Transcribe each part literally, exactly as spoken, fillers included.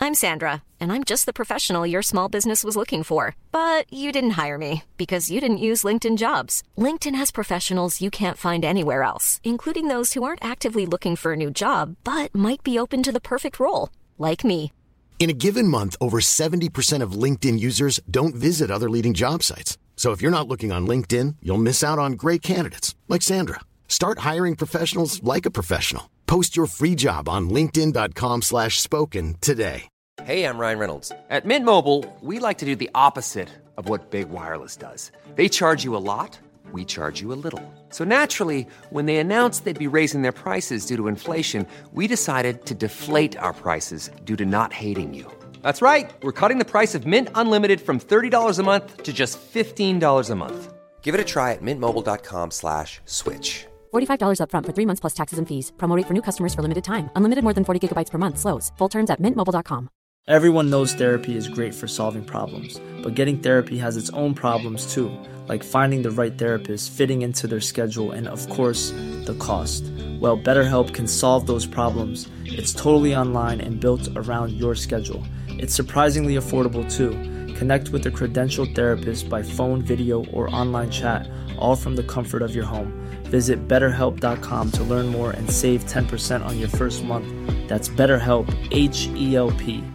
I'm Sandra, and I'm just the professional your small business was looking for. But you didn't hire me because you didn't use LinkedIn Jobs. LinkedIn has professionals you can't find anywhere else, including those who aren't actively looking for a new job, but might be open to the perfect role, like me. In a given month, over seventy percent of LinkedIn users don't visit other leading job sites. So if you're not looking on LinkedIn, you'll miss out on great candidates like Sandra. Start hiring professionals like a professional. Post your free job on linkedin.com slash spoken today. Hey, I'm Ryan Reynolds. At Mint Mobile, we like to do the opposite of what Big Wireless does. They charge you a lot, we charge you a little. So naturally, when they announced they'd be raising their prices due to inflation, we decided to deflate our prices due to not hating you. That's right. We're cutting the price of Mint Unlimited from thirty dollars a month to just fifteen dollars a month. Give it a try at mintmobile.com slash switch. forty-five dollars up front for three months plus taxes and fees. Promo rate for new customers for limited time. Unlimited more than forty gigabytes per month. Slows full terms at mint mobile dot com. Everyone knows therapy is great for solving problems, but getting therapy has its own problems too, like finding the right therapist, fitting into their schedule, and of course, the cost. Well, BetterHelp can solve those problems. It's totally online and built around your schedule. It's surprisingly affordable too. Connect with a credentialed therapist by phone, video, or online chat, all from the comfort of your home. Visit better help dot com to learn more and save ten percent on your first month. That's BetterHelp, H E L P.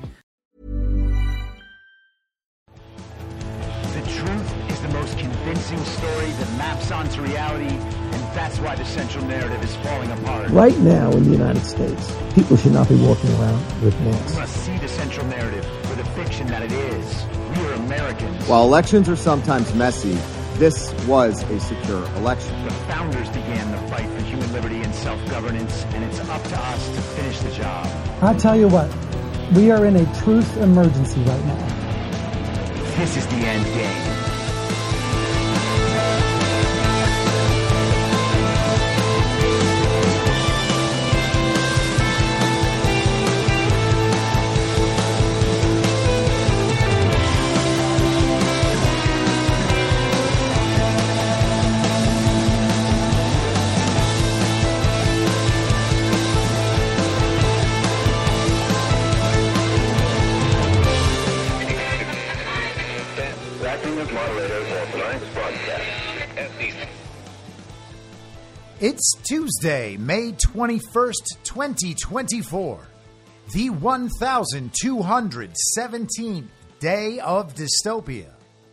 The truth is the most convincing story that maps onto reality, and that's why the central narrative is falling apart. Right now in the United States, people should not be walking around with masks. We must see the central narrative for the fiction that it is. We are Americans. While elections are sometimes messy, this was a secure election. The founders began the fight for human liberty and self-governance, and it's up to us to finish the job. I'll tell you what, we are in a truth emergency right now. This is the end game. It's Tuesday, May twenty-first, twenty twenty-four, the one thousand two hundred seventeenth day of dystopia.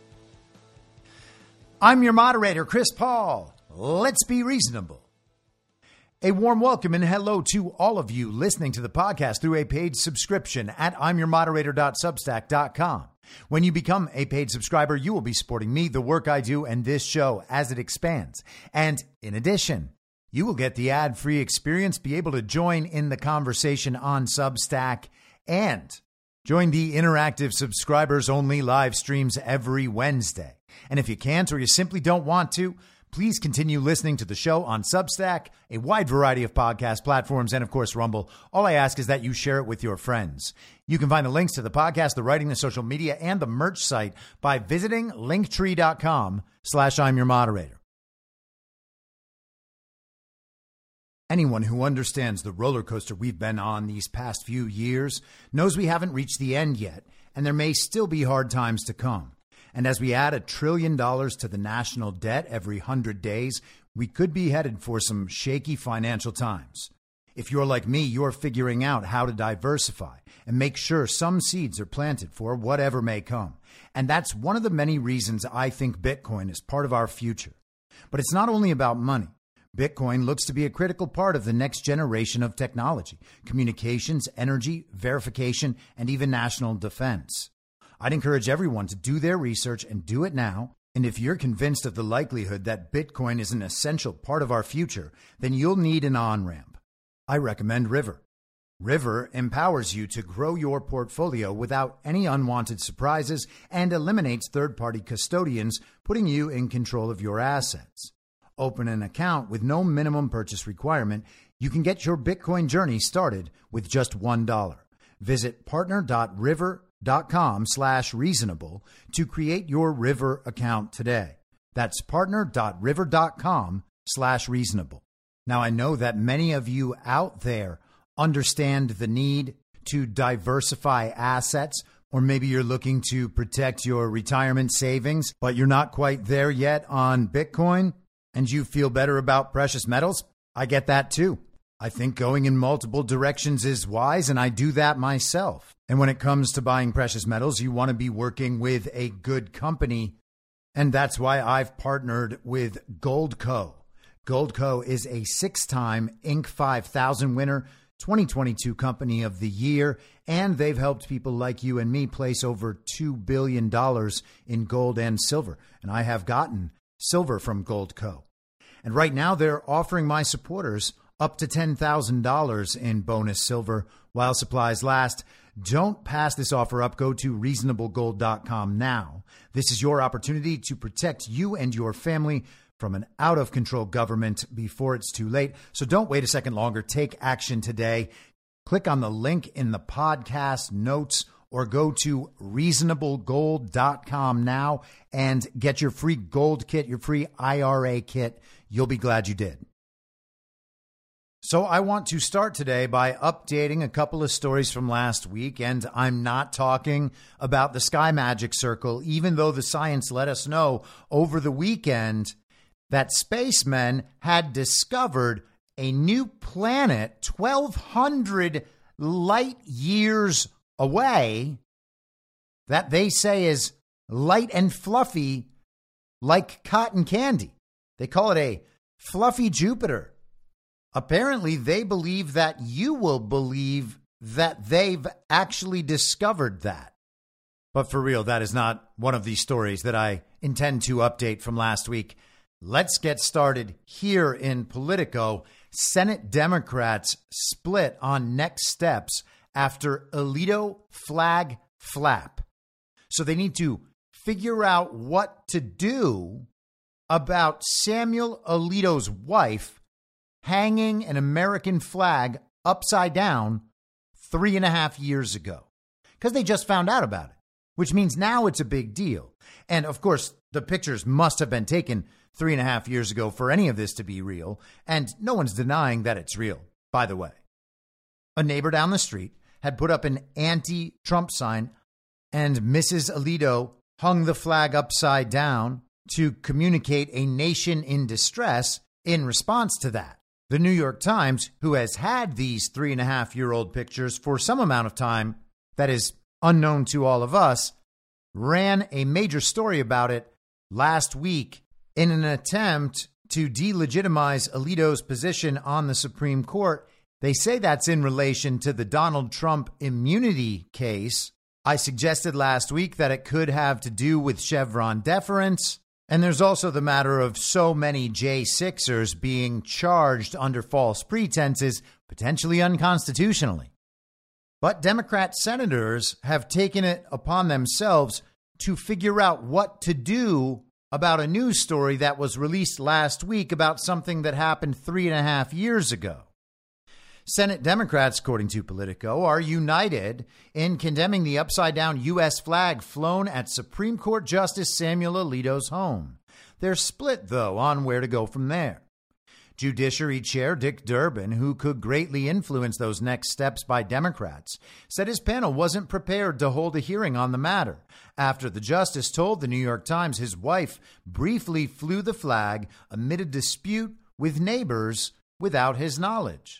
I'm your moderator, Chris Paul. Let's be reasonable. A warm welcome and hello to all of you listening to the podcast through a paid subscription at I'm your moderator dot substack dot com. When you become a paid subscriber, you will be supporting me, the work I do, and this show as it expands. And in addition, you will get the ad-free experience, be able to join in the conversation on Substack, and join the interactive subscribers-only live streams every Wednesday. And if you can't or you simply don't want to, please continue listening to the show on Substack, a wide variety of podcast platforms, and of course, Rumble. All I ask is that you share it with your friends. You can find the links to the podcast, the writing, the social media, and the merch site by visiting linktree.com slash I'm your moderator. Anyone who understands the roller coaster we've been on these past few years knows we haven't reached the end yet, and there may still be hard times to come. And as we add a trillion dollars to the national debt every hundred days, we could be headed for some shaky financial times. If you're like me, you're figuring out how to diversify and make sure some seeds are planted for whatever may come. And that's one of the many reasons I think Bitcoin is part of our future. But it's not only about money. Bitcoin looks to be a critical part of the next generation of technology, communications, energy, verification, and even national defense. I'd encourage everyone to do their research and do it now. And if you're convinced of the likelihood that Bitcoin is an essential part of our future, then you'll need an on-ramp. I recommend River. River empowers you to grow your portfolio without any unwanted surprises and eliminates third-party custodians, putting you in control of your assets. Open an account with no minimum purchase requirement. You can get your Bitcoin journey started with just one dollar. Visit partner.river.com slash reasonable to create your River account today. That's partner.river.com slash reasonable. Now, I know that many of you out there understand the need to diversify assets, or maybe you're looking to protect your retirement savings, but you're not quite there yet on Bitcoin and you feel better about precious metals, I get that too. I think going in multiple directions is wise, and I do that myself. And when it comes to buying precious metals, you want to be working with a good company, and that's why I've partnered with Goldco. Goldco is a six-time Inc five thousand winner, twenty twenty-two Company of the Year, and they've helped people like you and me place over two billion dollars in gold and silver. And I have gotten silver from Goldco. And right now they're offering my supporters up to ten thousand dollars in bonus silver while supplies last. Don't pass this offer up. Go to reasonable gold dot com now. This is your opportunity to protect you and your family from an out-of-control government before it's too late. So don't wait a second longer. Take action today. Click on the link in the podcast notes or go to reasonable gold dot com now and get your free gold kit, your free I R A kit. You'll be glad you did. So I want to start today by updating a couple of stories from last week, and I'm not talking about the Sky Magic Circle, even though the science let us know over the weekend that spacemen had discovered a new planet twelve hundred light years away that they say is light and fluffy like cotton candy. They call it a fluffy Jupiter. Apparently, they believe that you will believe that they've actually discovered that. But for real, that is not one of these stories that I intend to update from last week. Let's get started here in Politico. Senate Democrats split on next steps after Alito flag flap. So they need to figure out what to do about Samuel Alito's wife hanging an American flag upside down three and a half years ago, because they just found out about it, which means now it's a big deal. And of course, the pictures must have been taken three and a half years ago for any of this to be real. And no one's denying that it's real, by the way. A neighbor down the street had put up an anti-Trump sign, and Missus Alito hung the flag upside down to communicate a nation in distress in response to that. The New York Times, who has had these three and a half year old pictures for some amount of time that is unknown to all of us, ran a major story about it last week in an attempt to delegitimize Alito's position on the Supreme Court. They say that's in relation to the Donald Trump immunity case. I suggested last week that it could have to do with Chevron deference. And there's also the matter of so many J sixers being charged under false pretenses, potentially unconstitutionally. But Democrat senators have taken it upon themselves to figure out what to do about a news story that was released last week about something that happened three and a half years ago. Senate Democrats, according to Politico, are united in condemning the upside-down U S flag flown at Supreme Court Justice Samuel Alito's home. They're split, though, on where to go from there. Judiciary Chair Dick Durbin, who could greatly influence those next steps by Democrats, said his panel wasn't prepared to hold a hearing on the matter after the justice told the New York Times his wife briefly flew the flag amid a dispute with neighbors without his knowledge.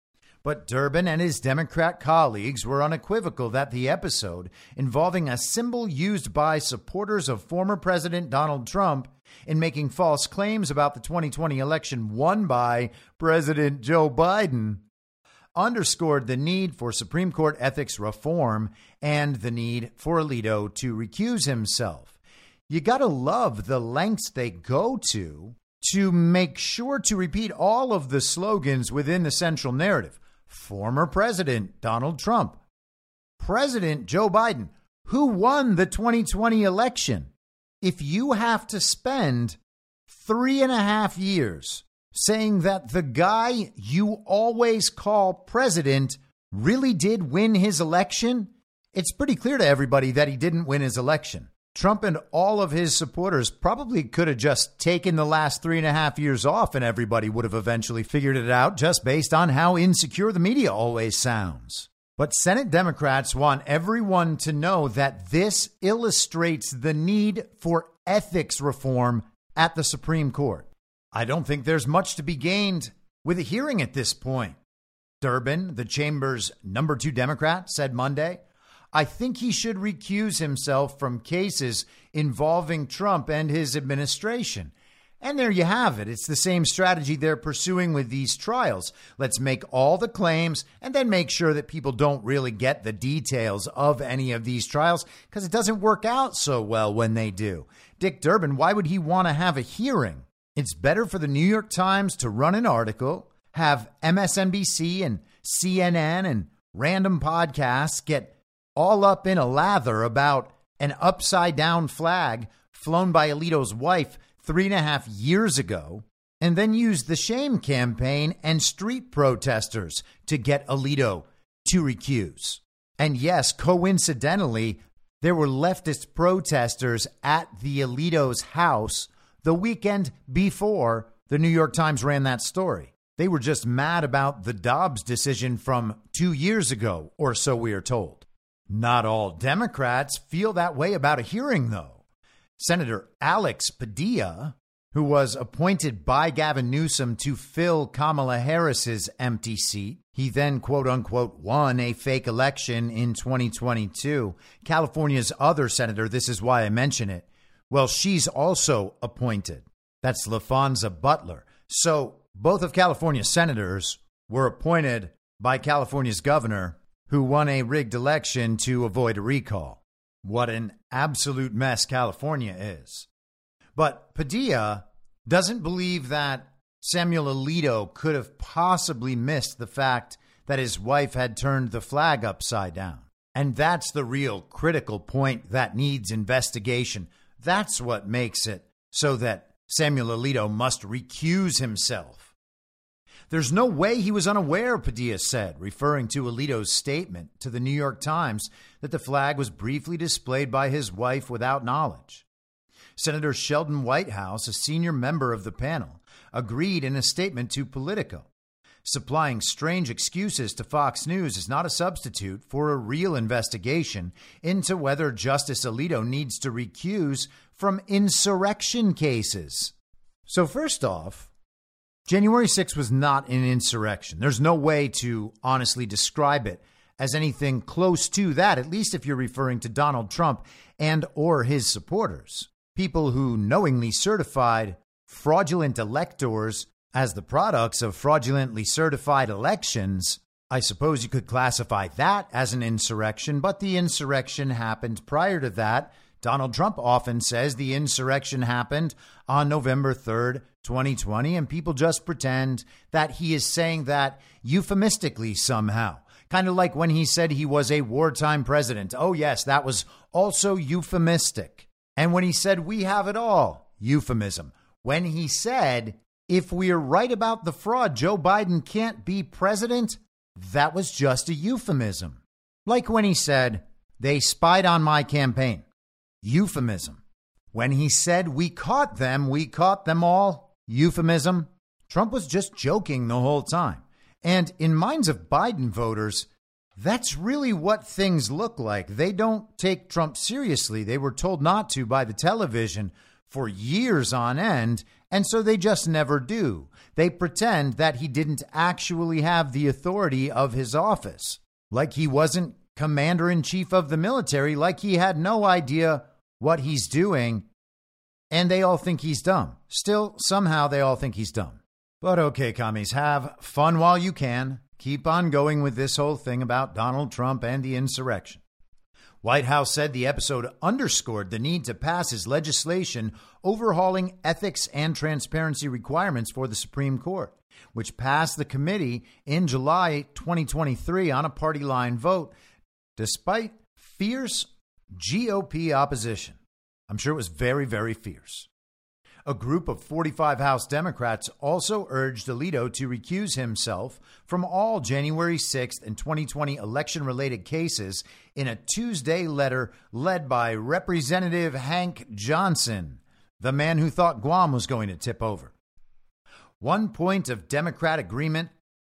But Durbin and his Democrat colleagues were unequivocal that the episode, involving a symbol used by supporters of former President Donald Trump in making false claims about the twenty twenty election won by President Joe Biden, underscored the need for Supreme Court ethics reform and the need for Alito to recuse himself. You got to love the lengths they go to to make sure to repeat all of the slogans within the central narrative. Former President Donald Trump, President Joe Biden, who won the twenty twenty election. If you have to spend three and a half years saying that the guy you always call president really did win his election, it's pretty clear to everybody that he didn't win his election. Trump and all of his supporters probably could have just taken the last three and a half years off and everybody would have eventually figured it out just based on how insecure the media always sounds. But Senate Democrats want everyone to know that this illustrates the need for ethics reform at the Supreme Court. I don't think there's much to be gained with a hearing at this point. Durbin, the chamber's number two Democrat, said Monday, I think he should recuse himself from cases involving Trump and his administration. And there you have it. It's the same strategy they're pursuing with these trials. Let's make all the claims and then make sure that people don't really get the details of any of these trials because it doesn't work out so well when they do. Dick Durbin, why would he want to have a hearing? It's better for the New York Times to run an article, have M S N B C and C N N and random podcasts get all up in a lather about an upside down flag flown by Alito's wife three and a half years ago, and then use the shame campaign and street protesters to get Alito to recuse. And yes, coincidentally, there were leftist protesters at the Alito's house the weekend before the New York Times ran that story. They were just mad about the Dobbs decision from two years ago, or so we are told. Not all Democrats feel that way about a hearing, though. Senator Alex Padilla, who was appointed by Gavin Newsom to fill Kamala Harris's empty seat, he then, quote unquote, won a fake election in twenty twenty-two. California's other senator, this is why I mention it, well, she's also appointed. That's LaFonza Butler. So both of California's senators were appointed by California's governor, who won a rigged election to avoid a recall. What an absolute mess California is. But Padilla doesn't believe that Samuel Alito could have possibly missed the fact that his wife had turned the flag upside down. And that's the real critical point that needs investigation. That's what makes it so that Samuel Alito must recuse himself. There's no way he was unaware, Padilla said, referring to Alito's statement to the New York Times that the flag was briefly displayed by his wife without knowledge. Senator Sheldon Whitehouse, a senior member of the panel, agreed in a statement to Politico. Supplying strange excuses to Fox News is not a substitute for a real investigation into whether Justice Alito needs to recuse from insurrection cases. So first off, January sixth was not an insurrection. There's no way to honestly describe it as anything close to that, at least if you're referring to Donald Trump and or his supporters. People who knowingly certified fraudulent electors as the products of fraudulently certified elections. I suppose you could classify that as an insurrection, but the insurrection happened prior to that. Donald Trump often says the insurrection happened on November third, twenty twenty, and people just pretend that he is saying that euphemistically somehow. Kind of like when he said he was a wartime president. Oh, yes, that was also euphemistic. And when he said we have it all, euphemism. When he said if we are right about the fraud, Joe Biden can't be president, that was just a euphemism. Like when he said they spied on my campaign. Euphemism. When he said we caught them, we caught them all. Euphemism. Trump was just joking the whole time. And in minds of Biden voters, that's really what things look like. They don't take Trump seriously. They were told not to by the television for years on end, and so they just never do. They pretend that he didn't actually have the authority of his office, like he wasn't commander-in-chief of the military, like he had no idea what he's doing, and they all think he's dumb. Still, somehow they all think he's dumb. But okay, commies, have fun while you can. Keep on going with this whole thing about Donald Trump and the insurrection. White House said the episode underscored the need to pass his legislation overhauling ethics and transparency requirements for the Supreme Court, which passed the committee in July twenty twenty-three on a party line vote, despite fierce G O P opposition. I'm sure it was very, very fierce. A group of forty-five House Democrats also urged Alito to recuse himself from all January sixth and twenty twenty election-related cases in a Tuesday letter led by Representative Hank Johnson, the man who thought Guam was going to tip over. One point of Democrat agreement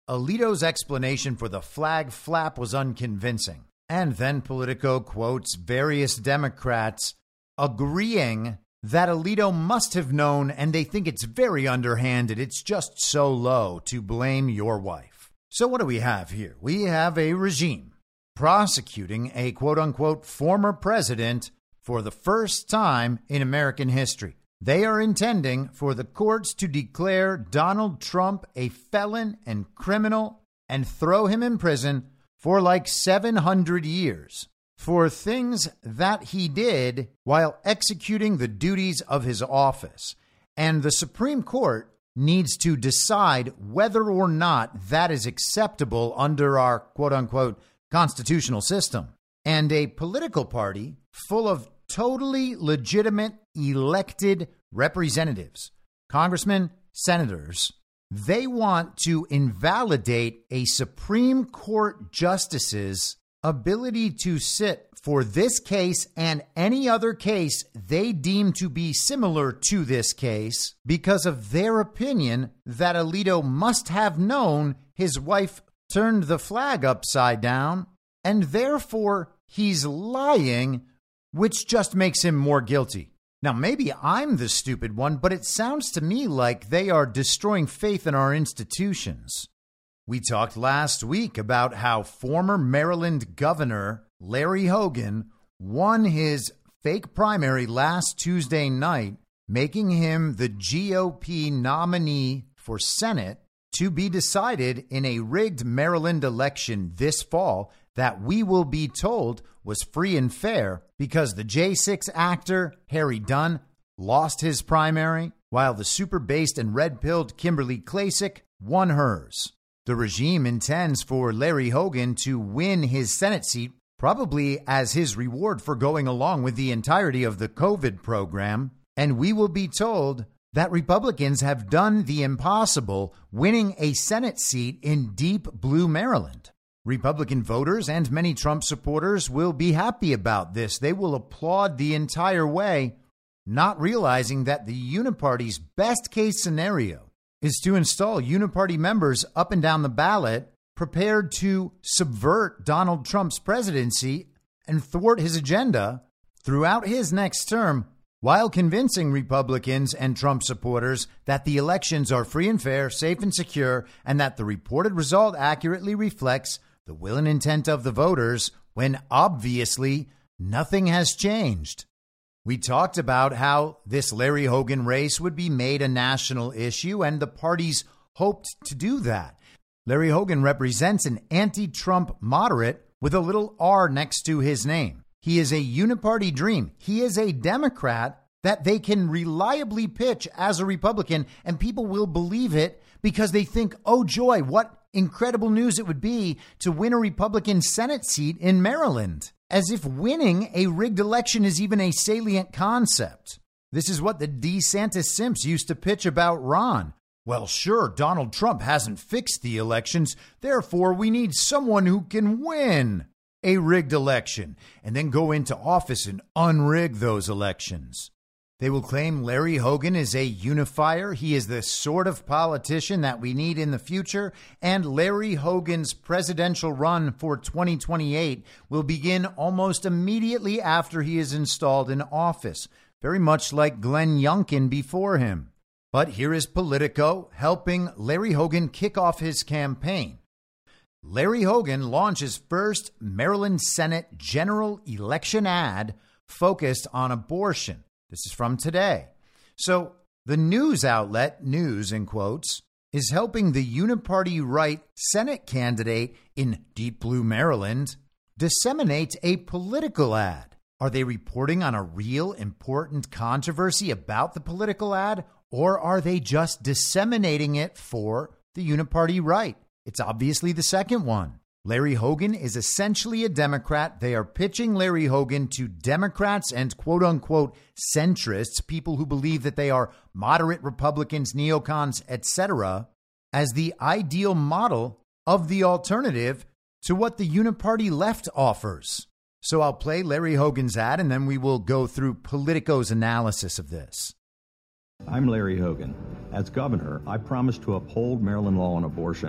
Alito's explanation for the flag flap was unconvincing. And then Politico quotes various Democrats agreeing that Alito must have known, and they think it's very underhanded. It's just so low to blame your wife. So what do we have here? We have a regime prosecuting a quote-unquote former president for the first time in American history. They are intending for the courts to declare Donald Trump a felon and criminal and throw him in prison for like seven hundred years for things that he did while executing the duties of his office. And the Supreme Court needs to decide whether or not that is acceptable under our quote-unquote constitutional system. And a political party full of totally legitimate elected representatives, congressmen, senators, they want to invalidate a Supreme Court justice's ability to sit for this case and any other case they deem to be similar to this case because of their opinion that Alito must have known his wife turned the flag upside down and therefore he's lying, which just makes him more guilty. Now, maybe I'm the stupid one, but it sounds to me like they are destroying faith in our institutions. We talked last week about how former Maryland Governor Larry Hogan won his fake primary last Tuesday night, making him the G O P nominee for Senate to be decided in a rigged Maryland election this fall that we will be told was free and fair because the J six actor Harry Dunn lost his primary while the super-based and red-pilled Kimberly Klacik won hers. The regime intends for Larry Hogan to win his Senate seat, probably as his reward for going along with the entirety of the COVID program. And we will be told that Republicans have done the impossible, winning a Senate seat in deep blue Maryland. Republican voters and many Trump supporters will be happy about this. They will applaud the entire way, not realizing that the Uniparty's best case scenario is to install Uniparty members up and down the ballot prepared to subvert Donald Trump's presidency and thwart his agenda throughout his next term while convincing Republicans and Trump supporters that the elections are free and fair, safe and secure, and that the reported result accurately reflects the will and intent of the voters when obviously nothing has changed. We talked about how this Larry Hogan race would be made a national issue, and the parties hoped to do that. Larry Hogan represents an anti-Trump moderate with a little R next to his name. He is a uniparty dream. He is a Democrat that they can reliably pitch as a Republican, and people will believe it because they think, oh, joy, what incredible news it would be to win a Republican Senate seat in Maryland. As if winning a rigged election is even a salient concept. This is what the DeSantis simps used to pitch about Ron. Well, sure, Donald Trump hasn't fixed the elections, therefore we need someone who can win a rigged election and then go into office and unrig those elections. They will claim Larry Hogan is a unifier. He is the sort of politician that we need in the future. And Larry Hogan's presidential run for twenty twenty-eight will begin almost immediately after he is installed in office, very much like Glenn Youngkin before him. But here is Politico helping Larry Hogan kick off his campaign. Larry Hogan launches first Maryland Senate general election ad focused on abortion. This is from today. So the news outlet, news in quotes, is helping the uniparty right Senate candidate in deep blue Maryland disseminate a political ad. Are they reporting on a real important controversy about the political ad, or are they just disseminating it for the uniparty right? It's obviously the second one. Larry Hogan is essentially a Democrat. They are pitching Larry Hogan to Democrats and quote-unquote centrists, people who believe that they are moderate Republicans, neocons, et cetera, as the ideal model of the alternative to what the uniparty left offers. So I'll play Larry Hogan's ad, and then we will go through Politico's analysis of this. I'm Larry Hogan. As governor, I promised to uphold Maryland law on abortion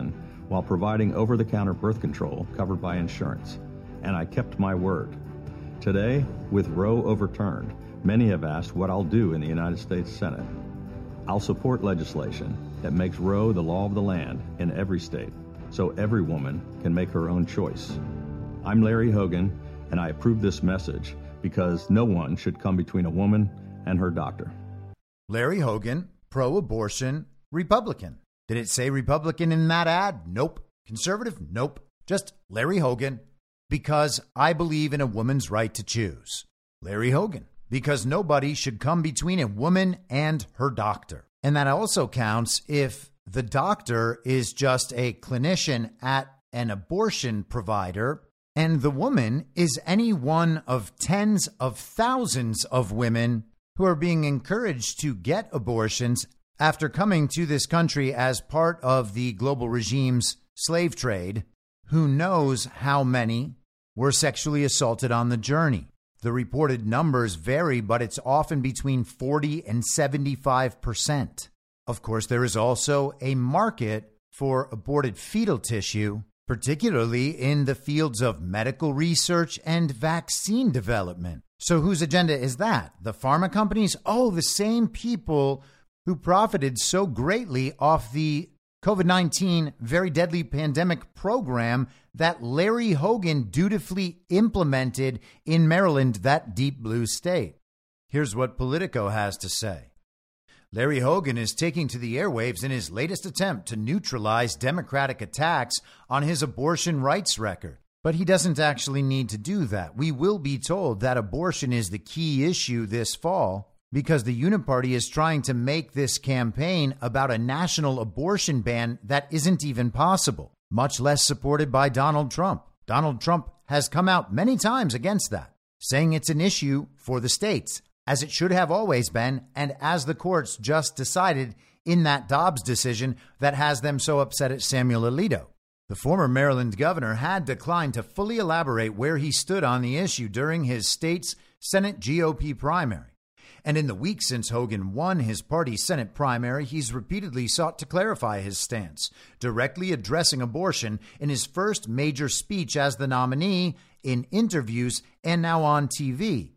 while providing over-the-counter birth control covered by insurance, and I kept my word. Today, with Roe overturned, many have asked what I'll do in the United States Senate. I'll support legislation that makes Roe the law of the land in every state, so every woman can make her own choice. I'm Larry Hogan, and I approve this message because no one should come between a woman and her doctor. Larry Hogan, pro-abortion, Republican. Did it say Republican in that ad? Nope. Conservative? Nope. Just Larry Hogan, because I believe in a woman's right to choose. Larry Hogan, because nobody should come between a woman and her doctor. And that also counts if the doctor is just a clinician at an abortion provider, and the woman is any one of tens of thousands of women who are being encouraged to get abortions after coming to this country as part of the global regime's slave trade. Who knows how many were sexually assaulted on the journey? The reported numbers vary, but it's often between forty and seventy-five percent. Of course, there is also a market for aborted fetal tissue, particularly in the fields of medical research and vaccine development. So whose agenda is that? The pharma companies? Oh, the same people who profited so greatly off the COVID nineteen very deadly pandemic program that Larry Hogan dutifully implemented in Maryland, that deep blue state. Here's what Politico has to say. Larry Hogan is taking to the airwaves in his latest attempt to neutralize Democratic attacks on his abortion rights record. But he doesn't actually need to do that. We will be told that abortion is the key issue this fall because the Uniparty is trying to make this campaign about a national abortion ban that isn't even possible, much less supported by Donald Trump. Donald Trump has come out many times against that, saying it's an issue for the states, as it should have always been, and as the courts just decided in that Dobbs decision that has them so upset at Samuel Alito. The former Maryland governor had declined to fully elaborate where he stood on the issue during his state's Senate G O P primary. And in the weeks since Hogan won his party's Senate primary, he's repeatedly sought to clarify his stance, directly addressing abortion in his first major speech as the nominee, in interviews, and now on T V.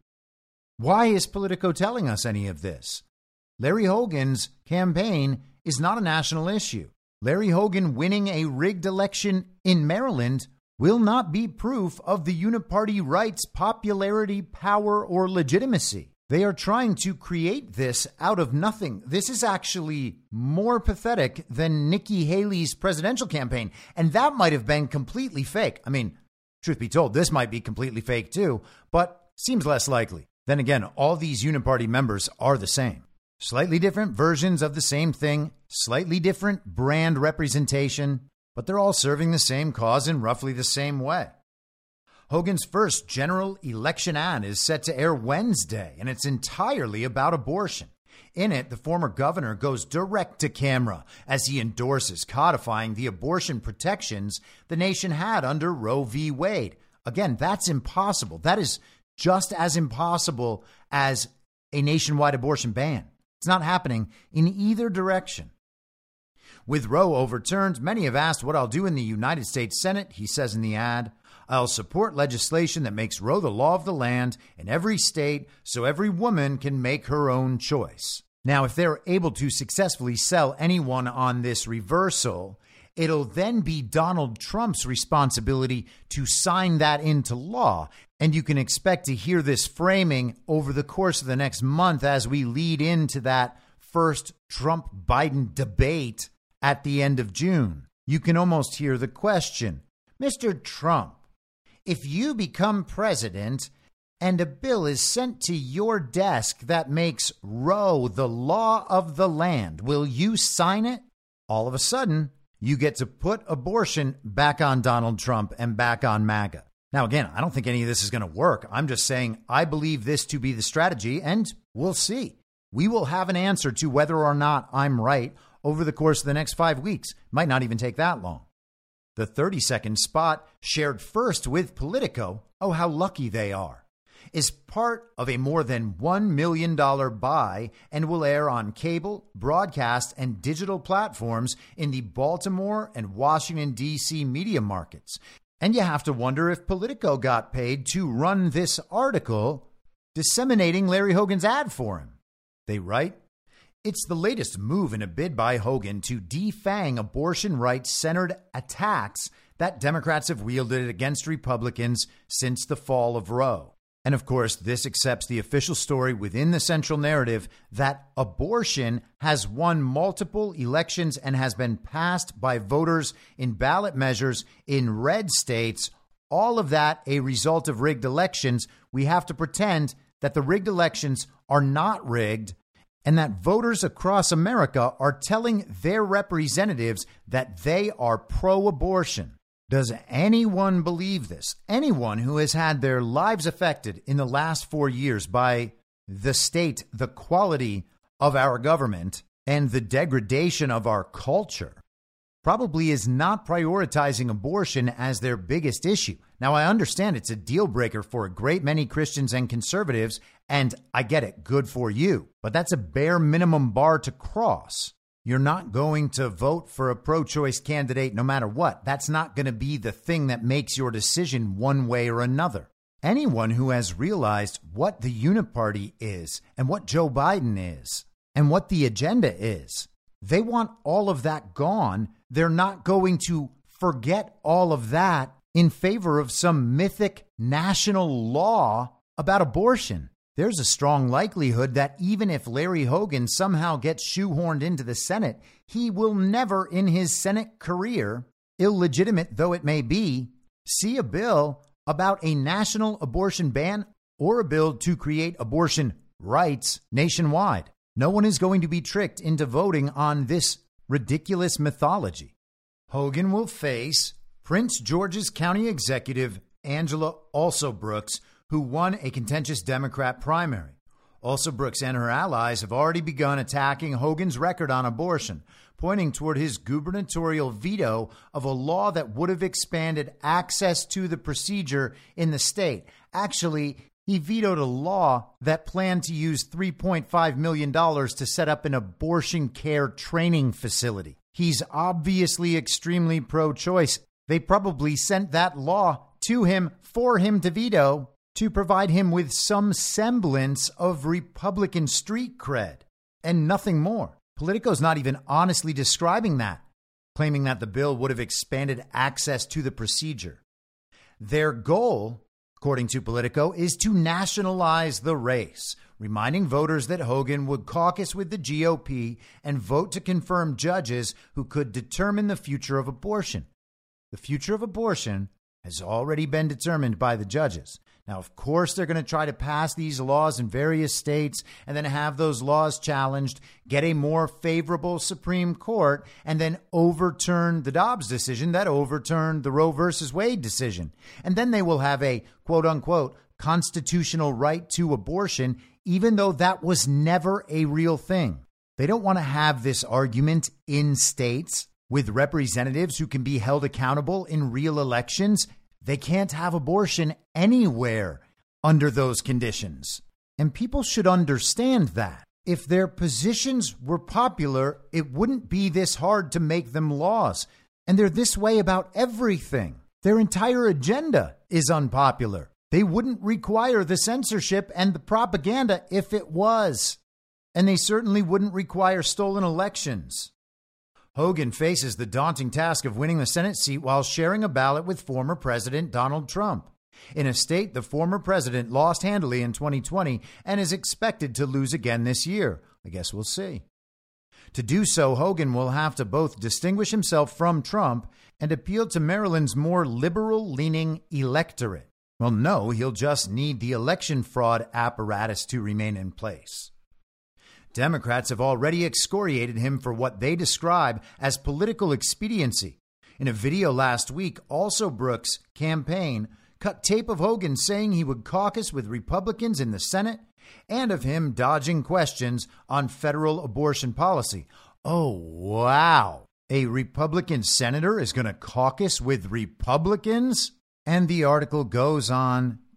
Why is Politico telling us any of this? Larry Hogan's campaign is not a national issue. Larry Hogan winning a rigged election in Maryland will not be proof of the Uniparty right's popularity, power, or legitimacy. They are trying to create this out of nothing. This is actually more pathetic than Nikki Haley's presidential campaign, and that might have been completely fake. I mean, truth be told, this might be completely fake too, but seems less likely. Then again, all these Uniparty members are the same. Slightly different versions of the same thing, slightly different brand representation, but they're all serving the same cause in roughly the same way. Hogan's first general election ad is set to air Wednesday, and it's entirely about abortion. In it, the former governor goes direct to camera as he endorses codifying the abortion protections the nation had under Roe v. Wade. Again, that's impossible. That is just as impossible as a nationwide abortion ban. It's not happening in either direction. With Roe overturned, many have asked what I'll do in the United States Senate. He says in the ad, I'll support legislation that makes Roe the law of the land in every state so every woman can make her own choice. Now, if they're able to successfully sell anyone on this reversal, it'll then be Donald Trump's responsibility to sign that into law. And you can expect to hear this framing over the course of the next month as we lead into that first Trump-Biden debate at the end of June. You can almost hear the question, Mister Trump, if you become president and a bill is sent to your desk that makes Roe the law of the land, will you sign it? All of a sudden, you get to put abortion back on Donald Trump and back on MAGA. Now, again, I don't think any of this is going to work. I'm just saying I believe this to be the strategy, and we'll see. We will have an answer to whether or not I'm right over the course of the next five weeks. Might not even take that long. The thirty-second spot shared first with Politico. Oh, how lucky they are. is part of a more than one million dollars buy and will air on cable, broadcast, and digital platforms in the Baltimore and Washington, D C media markets. And you have to wonder if Politico got paid to run this article disseminating Larry Hogan's ad for him. They write, it's the latest move in a bid by Hogan to defang abortion rights-centered attacks that Democrats have wielded against Republicans since the fall of Roe. And of course, this accepts the official story within the central narrative that abortion has won multiple elections and has been passed by voters in ballot measures in red states. All of that a result of rigged elections. We have to pretend that the rigged elections are not rigged and that voters across America are telling their representatives that they are pro-abortion. Does anyone believe this? Anyone who has had their lives affected in the last four years by the state, the quality of our government, and the degradation of our culture probably is not prioritizing abortion as their biggest issue. Now, I understand it's a deal breaker for a great many Christians and conservatives, and I get it, good for you. But that's a bare minimum bar to cross. You're not going to vote for a pro-choice candidate no matter what. That's not going to be the thing that makes your decision one way or another. Anyone who has realized what the uniparty is and what Joe Biden is and what the agenda is, they want all of that gone. They're not going to forget all of that in favor of some mythic national law about abortion. There's a strong likelihood that even if Larry Hogan somehow gets shoehorned into the Senate, he will never in his Senate career, illegitimate though it may be, see a bill about a national abortion ban or a bill to create abortion rights nationwide. No one is going to be tricked into voting on this ridiculous mythology. Hogan will face Prince George's County Executive Angela Alsobrooks, who won a contentious Democrat primary. Alsobrooks and her allies have already begun attacking Hogan's record on abortion, pointing toward his gubernatorial veto of a law that would have expanded access to the procedure in the state. Actually, he vetoed a law that planned to use three point five million dollars to set up an abortion care training facility. He's obviously extremely pro-choice. They probably sent that law to him for him to veto, to provide him with some semblance of Republican street cred and nothing more. Politico's not even honestly describing that, claiming that the bill would have expanded access to the procedure. Their goal, according to Politico, is to nationalize the race, reminding voters that Hogan would caucus with the G O P and vote to confirm judges who could determine the future of abortion. The future of abortion has already been determined by the judges. Now, of course, they're going to try to pass these laws in various states and then have those laws challenged, get a more favorable Supreme Court, and then overturn the Dobbs decision that overturned the Roe versus Wade decision. And then they will have a quote unquote constitutional right to abortion, even though that was never a real thing. They don't want to have this argument in states with representatives who can be held accountable in real elections. They can't have abortion anywhere under those conditions. And people should understand that. If their positions were popular, it wouldn't be this hard to make them laws. And they're this way about everything. Their entire agenda is unpopular. They wouldn't require the censorship and the propaganda if it was. And they certainly wouldn't require stolen elections. Hogan faces the daunting task of winning the Senate seat while sharing a ballot with former President Donald Trump, in a state the former president lost handily in twenty twenty and is expected to lose again this year. I guess we'll see. To do so, Hogan will have to both distinguish himself from Trump and appeal to Maryland's more liberal-leaning electorate. Well, no, he'll just need the election fraud apparatus to remain in place. Democrats have already excoriated him for what they describe as political expediency. In a video last week, Alsobrooks' campaign cut tape of Hogan saying he would caucus with Republicans in the Senate and of him dodging questions on federal abortion policy. Oh, wow. A Republican senator is going to caucus with Republicans? And the article goes on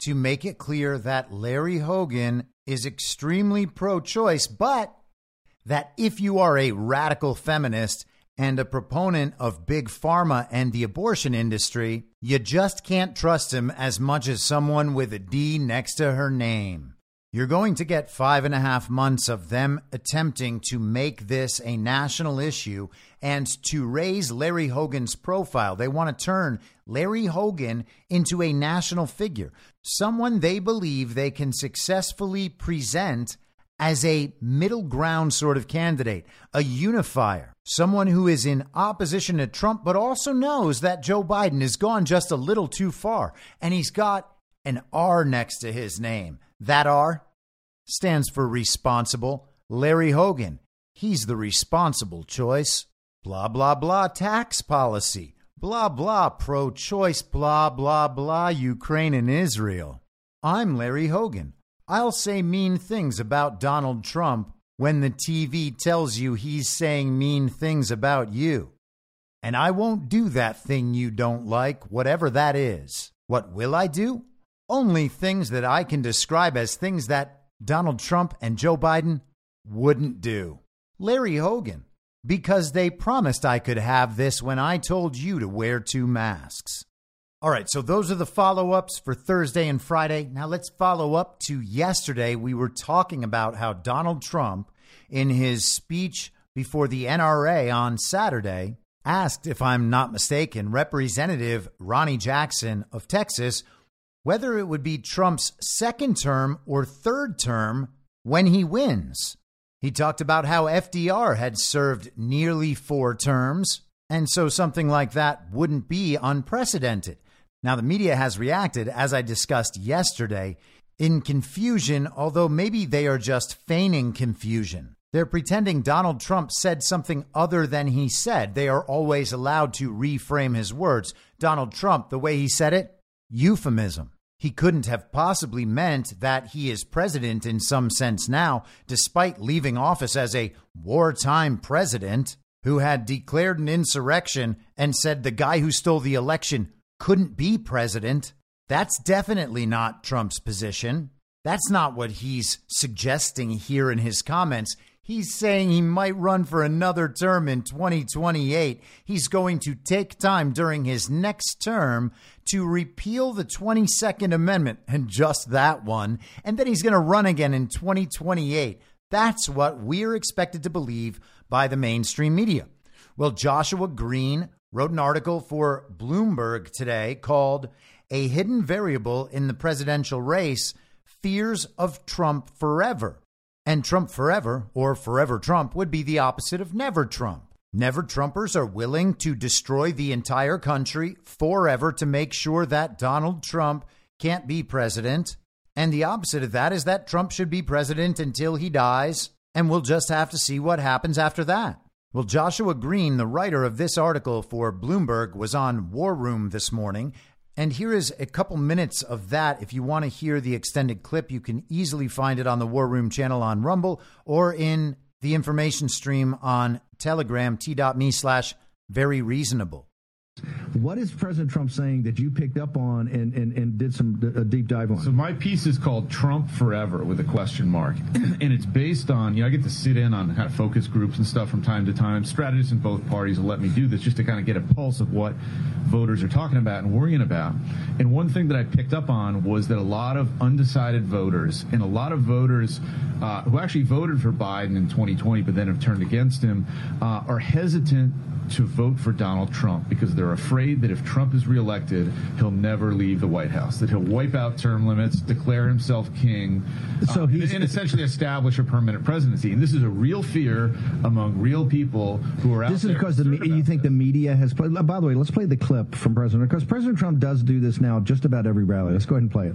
to make it clear that Larry Hogan is extremely pro-choice, but that if you are a radical feminist and a proponent of big pharma and the abortion industry, you just can't trust him as much as someone with a D next to her name. You're going to get five and a half months of them attempting to make this a national issue and to raise Larry Hogan's profile. They want to turn Larry Hogan into a national figure, someone they believe they can successfully present as a middle ground sort of candidate, a unifier, someone who is in opposition to Trump, but also knows that Joe Biden has gone just a little too far, and he's got an R next to his name. That R stands for responsible. Larry Hogan, he's the responsible choice. Blah, blah, blah, tax policy. Blah, blah, pro-choice. Blah, blah, blah, Ukraine and Israel. I'm Larry Hogan. I'll say mean things about Donald Trump when the T V tells you he's saying mean things about you. And I won't do that thing you don't like, whatever that is. What will I do? Only things that I can describe as things that Donald Trump and Joe Biden wouldn't do. Larry Hogan, because they promised I could have this when I told you to wear two masks. All right, so those are the follow-ups for Thursday and Friday. Now let's follow up to yesterday. We were talking about how Donald Trump, in his speech before the N R A on Saturday, asked, if I'm not mistaken, Representative Ronnie Jackson of Texas whether it would be Trump's second term or third term when he wins. He talked about how F D R had served nearly four terms, and so something like that wouldn't be unprecedented. Now, the media has reacted, as I discussed yesterday, in confusion, although maybe they are just feigning confusion. They're pretending Donald Trump said something other than he said. They are always allowed to reframe his words. Donald Trump, the way he said it, euphemism. He couldn't have possibly meant that he is president in some sense now, despite leaving office as a wartime president who had declared an insurrection and said the guy who stole the election couldn't be president. That's definitely not Trump's position. That's not what he's suggesting here in his comments. He's saying he might run for another term in twenty twenty-eight. He's going to take time during his next term to repeal the twenty-second Amendment, and just that one, and then he's going to run again in twenty twenty-eight. That's what we're expected to believe by the mainstream media. Well, Joshua Green wrote an article for Bloomberg today called "A Hidden Variable in the Presidential Race, Fears of Trump Forever." And Trump forever, or forever Trump, would be the opposite of never Trump. Never Trumpers are willing to destroy the entire country forever to make sure that Donald Trump can't be president. And the opposite of that is that Trump should be president until he dies, and we'll just have to see what happens after that. Well, Joshua Green, the writer of this article for Bloomberg, was on War Room this morning. And here is a couple minutes of that. If you want to hear the extended clip, you can easily find it on the War Room channel on Rumble or in the information stream on Telegram, t.me slash very reasonable. What is President Trump saying that you picked up on and, and, and did some a deep dive on? So my piece is called Trump Forever with a question mark. And it's based on, you know, I get to sit in on kind of focus groups and stuff from time to time. Strategists in both parties will let me do this just to kind of get a pulse of what voters are talking about and worrying about. And one thing that I picked up on was that a lot of undecided voters and a lot of voters uh, who actually voted for Biden in twenty twenty but then have turned against him uh, are hesitant to vote for Donald Trump because they're afraid that if Trump is reelected, he'll never leave the White House, that he'll wipe out term limits, declare himself king, so uh, he's, and essentially establish a permanent presidency. And this is a real fear among real people who are out this there. This is because the, you think this. the media has played. By the way, let's play the clip from President, because President Trump does do this now just about every rally. Let's go ahead and play it.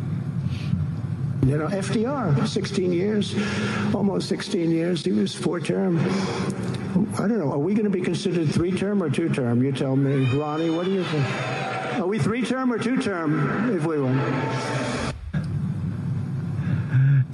You know, F D R, sixteen years, almost sixteen years. He was four-term. I don't know. Are we going to be considered three-term or two-term? You tell me. Ronnie, what do you think? Are we three-term or two-term if we win?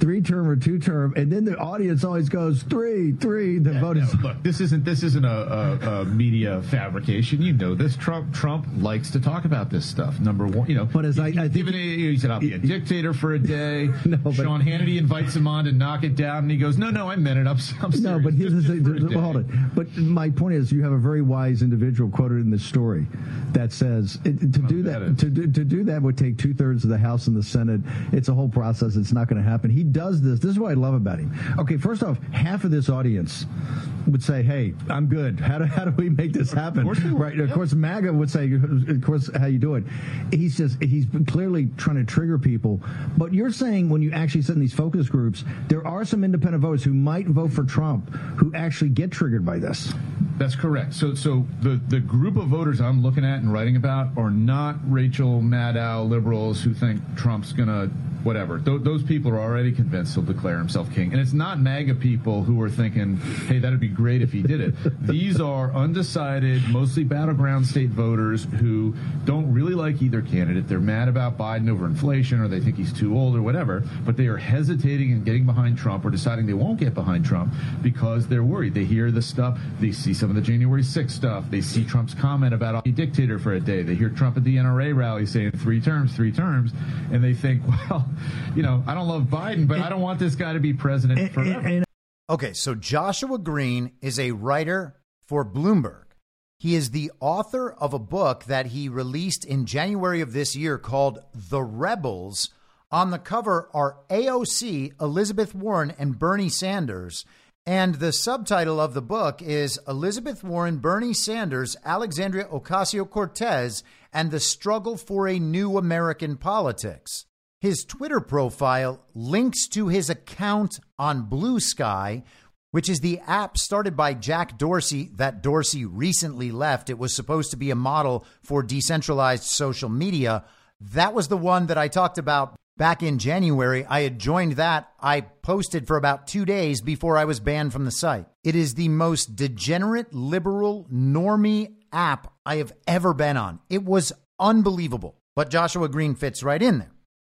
three-term or two-term, and then the audience always goes three, three. The yeah, vote is no, look. This isn't this isn't a, a, a media fabrication. You know this. Trump Trump likes to talk about this stuff. Number one, you know. But as he, I, I think given he, he said, "I'll be a dictator for a day." No, but, Sean Hannity invites him on to knock it down, and he goes, "No, no, I meant it. I'm, I'm serious." No, but here's the thing. Well, hold it. But my point is, you have a very wise individual quoted in this story that says it, to do that, that to do to do that would take two thirds of the House and the Senate. It's a whole process. It's not going to happen. He does this. This is what I love about him. Okay, first off, half of this audience would say, "Hey, I'm good. How do how do we make this happen?" Of course, right? Yep. Of course, MAGA would say, "Of course, how you do it." He's just he's clearly trying to trigger people. But you're saying when you actually sit in these focus groups, there are some independent voters who might vote for Trump who actually get triggered by this. That's correct. So, so the the group of voters I'm looking at and writing about are not Rachel Maddow liberals who think Trump's gonna whatever. Th- those people are already convinced he'll declare himself king. And it's not MAGA people who are thinking, hey, that'd be great if he did it. These are undecided, mostly battleground state voters who don't really like either candidate. They're mad about Biden over inflation, or they think he's too old or whatever, but they are hesitating and getting behind Trump, or deciding they won't get behind Trump because they're worried. They hear the stuff. They see some of the January sixth stuff. They see Trump's comment about I'll be dictator for a day. They hear Trump at the N R A rally saying three terms, three terms, and they think, well, you know, I don't love Biden, but I don't want this guy to be president forever. Okay, so Joshua Green is a writer for Bloomberg. He is the author of a book that he released in January of this year called The Rebels. On the cover are A O C, Elizabeth Warren, and Bernie Sanders. And the subtitle of the book is Elizabeth Warren, Bernie Sanders, Alexandria Ocasio-Cortez, and the Struggle for a New American Politics. His Twitter profile links to his account on Blue Sky, which is the app started by Jack Dorsey that Dorsey recently left. It was supposed to be a model for decentralized social media. That was the one that I talked about back in January. I had joined that. I posted for about two days before I was banned from the site. It is the most degenerate, liberal, normie app I have ever been on. It was unbelievable. But Joshua Green fits right in there.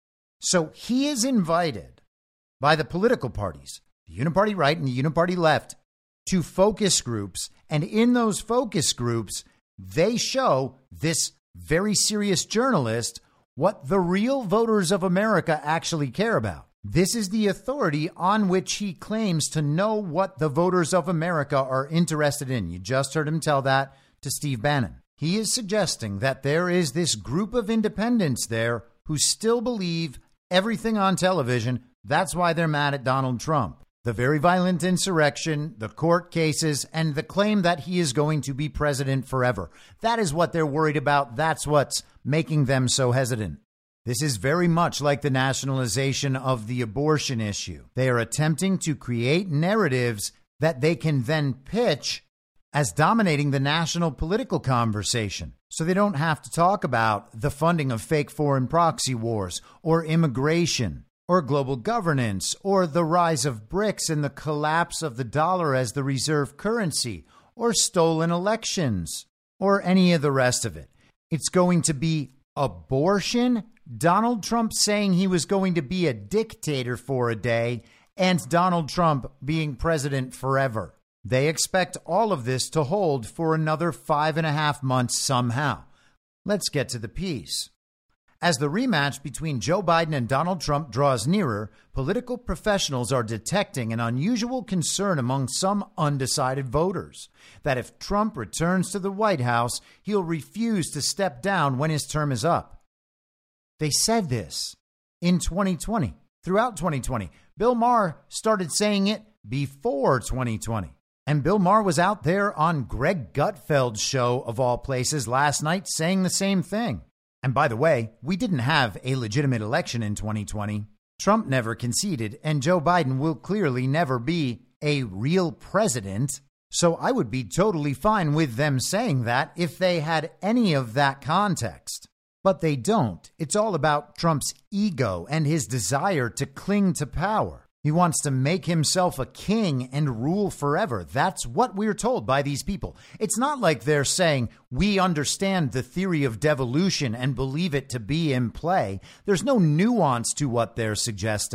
So he is invited by the political parties, the Uniparty right and the Uniparty left, to focus groups. And in those focus groups, they show this very serious journalist what the real voters of America actually care about. This is the authority on which he claims to know what the voters of America are interested in. You just heard him tell that to Steve Bannon. He is suggesting that there is this group of independents there who still believe everything on television. That's why they're mad at Donald Trump. The very violent insurrection, the court cases, and the claim that he is going to be president forever. That is what they're worried about. That's what's making them so hesitant. This is very much like the nationalization of the abortion issue. They are attempting to create narratives that they can then pitch as dominating the national political conversation. So they don't have to talk about the funding of fake foreign proxy wars or immigration or global governance or the rise of BRICS and the collapse of the dollar as the reserve currency or stolen elections or any of the rest of it. It's going to be abortion, Donald Trump saying he was going to be a dictator for a day, and Donald Trump being president forever. They expect all of this to hold for another five and a half months somehow. Let's get to the piece. As the rematch between Joe Biden and Donald Trump draws nearer, political professionals are detecting an unusual concern among some undecided voters that if Trump returns to the White House, he'll refuse to step down when his term is up. They said this in twenty twenty. Throughout twenty twenty, Bill Maher started saying it before twenty twenty. And Bill Maher was out there on Greg Gutfeld's show, of all places, last night saying the same thing. And by the way, we didn't have a legitimate election in twenty twenty. Trump never conceded, and Joe Biden will clearly never be a real president. So I would be totally fine with them saying that if they had any of that context. But they don't. It's all about Trump's ego and his desire to cling to power. He wants to make himself a king and rule forever. That's what we're told by these people. It's not like they're saying we understand the theory of devolution and believe it to be in play. There's no nuance to what they're suggesting.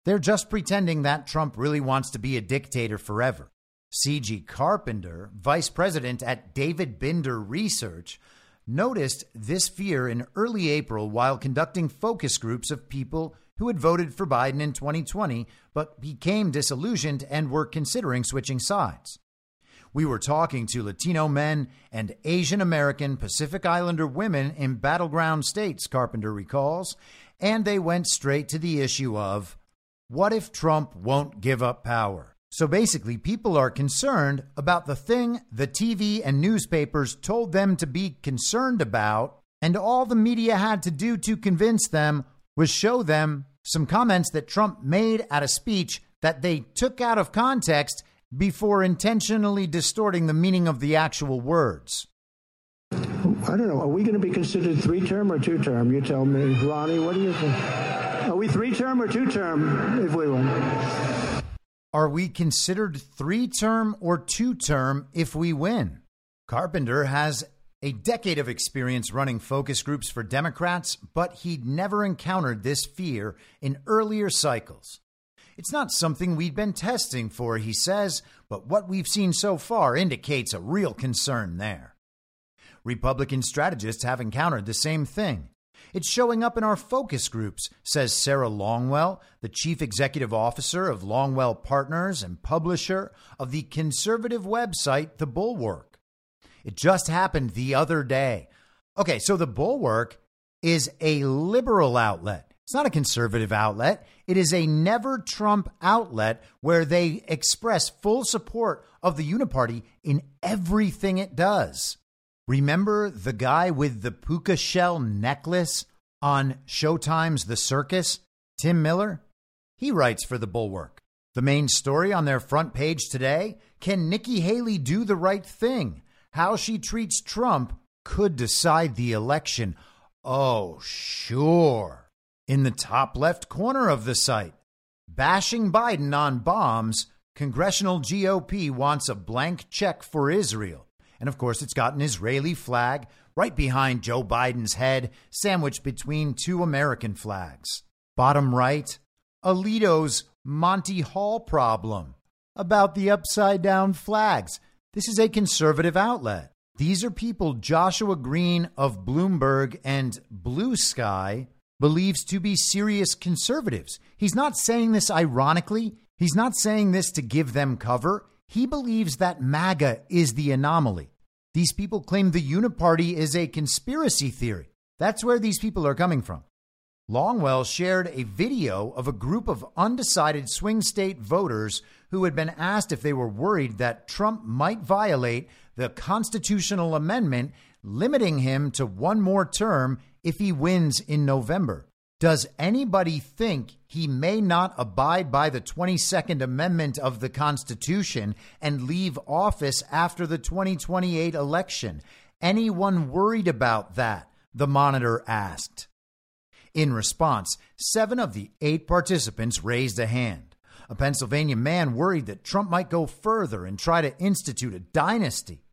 They're just pretending that Trump really wants to be a dictator forever. C G Carpenter, vice president at David Binder Research, noticed this fear in early April while conducting focus groups of people who had voted for Biden in twenty twenty, but became disillusioned and were considering switching sides. We were talking to Latino men and Asian American Pacific Islander women in battleground states, Carpenter recalls, and they went straight to the issue of, what if Trump won't give up power? So basically, people are concerned about the thing the T V and newspapers told them to be concerned about, and all the media had to do to convince them was show them some comments that Trump made at a speech that they took out of context before intentionally distorting the meaning of the actual words. I don't know. Are we going to be considered three-term or two-term? You tell me. Ronnie, what do you think? Are we three-term or two-term if we win? Are we considered three-term or two-term if we win? Carpenter has a decade of experience running focus groups for Democrats, but he'd never encountered this fear in earlier cycles. It's not something we'd been testing for, he says, but what we've seen so far indicates a real concern there. Republican strategists have encountered the same thing. It's showing up in our focus groups, says Sarah Longwell, the chief executive officer of Longwell Partners and publisher of the conservative website, The Bulwark. It just happened the other day. Okay, so The Bulwark is a liberal outlet. It's not a conservative outlet. It is a never Trump outlet where they express full support of the Uniparty in everything it does. Remember the guy with the puka shell necklace on Showtime's The Circus, Tim Miller? He writes for The Bulwark. The main story on their front page today, can Nikki Haley do the right thing? How she treats Trump could decide the election. Oh, sure. In the top left corner of the site, bashing Biden on bombs, congressional G O P wants a blank check for Israel. And of course, it's got an Israeli flag right behind Joe Biden's head, sandwiched between two American flags. Bottom right, Alito's Monty Hall problem about the upside down flags. This is a conservative outlet. These are people Joshua Green of Bloomberg and Blue Sky believes to be serious conservatives. He's not saying this ironically. He's not saying this to give them cover. He believes that MAGA is the anomaly. These people claim the Uniparty is a conspiracy theory. That's where these people are coming from. Longwell shared a video of a group of undecided swing state voters who had been asked if they were worried that Trump might violate the constitutional amendment limiting him to one more term if he wins in November. Does anybody think he may not abide by the twenty-second Amendment of the Constitution and leave office after the twenty twenty-eight election? Anyone worried about that? The Monitor asked. In response, seven of the eight participants raised a hand. A Pennsylvania man worried that Trump might go further and try to institute a dynasty.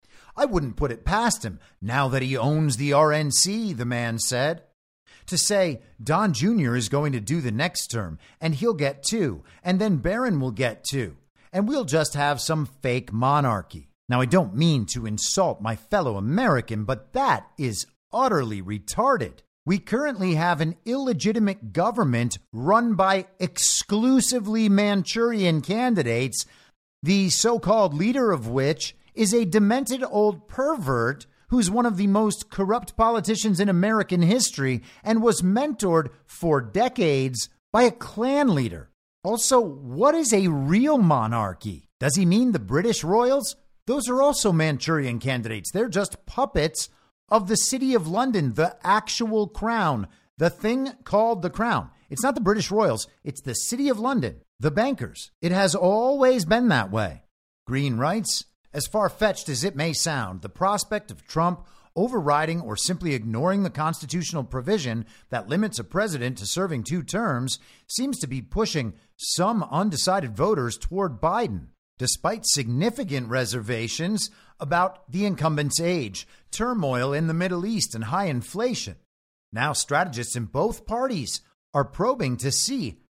I wouldn't put it past him now that he owns the R N C, the man said. To say Don Junior is going to do the next term and he'll get two, and then Barron will get two, and we'll just have some fake monarchy. Now, I don't mean to insult my fellow American, but that is utterly retarded. We currently have an illegitimate government run by exclusively Manchurian candidates, the so-called leader of which is a demented old pervert who's one of the most corrupt politicians in American history and was mentored for decades by a Klan leader. Also, what is a real monarchy? Does he mean the British royals? Those are also Manchurian candidates. They're just puppets of the City of London, the actual crown, the thing called the crown. It's not the British royals. It's the City of London, the bankers. It has always been that way. Green writes, as far-fetched as it may sound, the prospect of Trump overriding or simply ignoring the constitutional provision that limits a president to serving two terms seems to be pushing some undecided voters toward Biden, despite significant reservations about the incumbent's age, turmoil in the Middle East, and high inflation. Now strategists in both parties are probing to see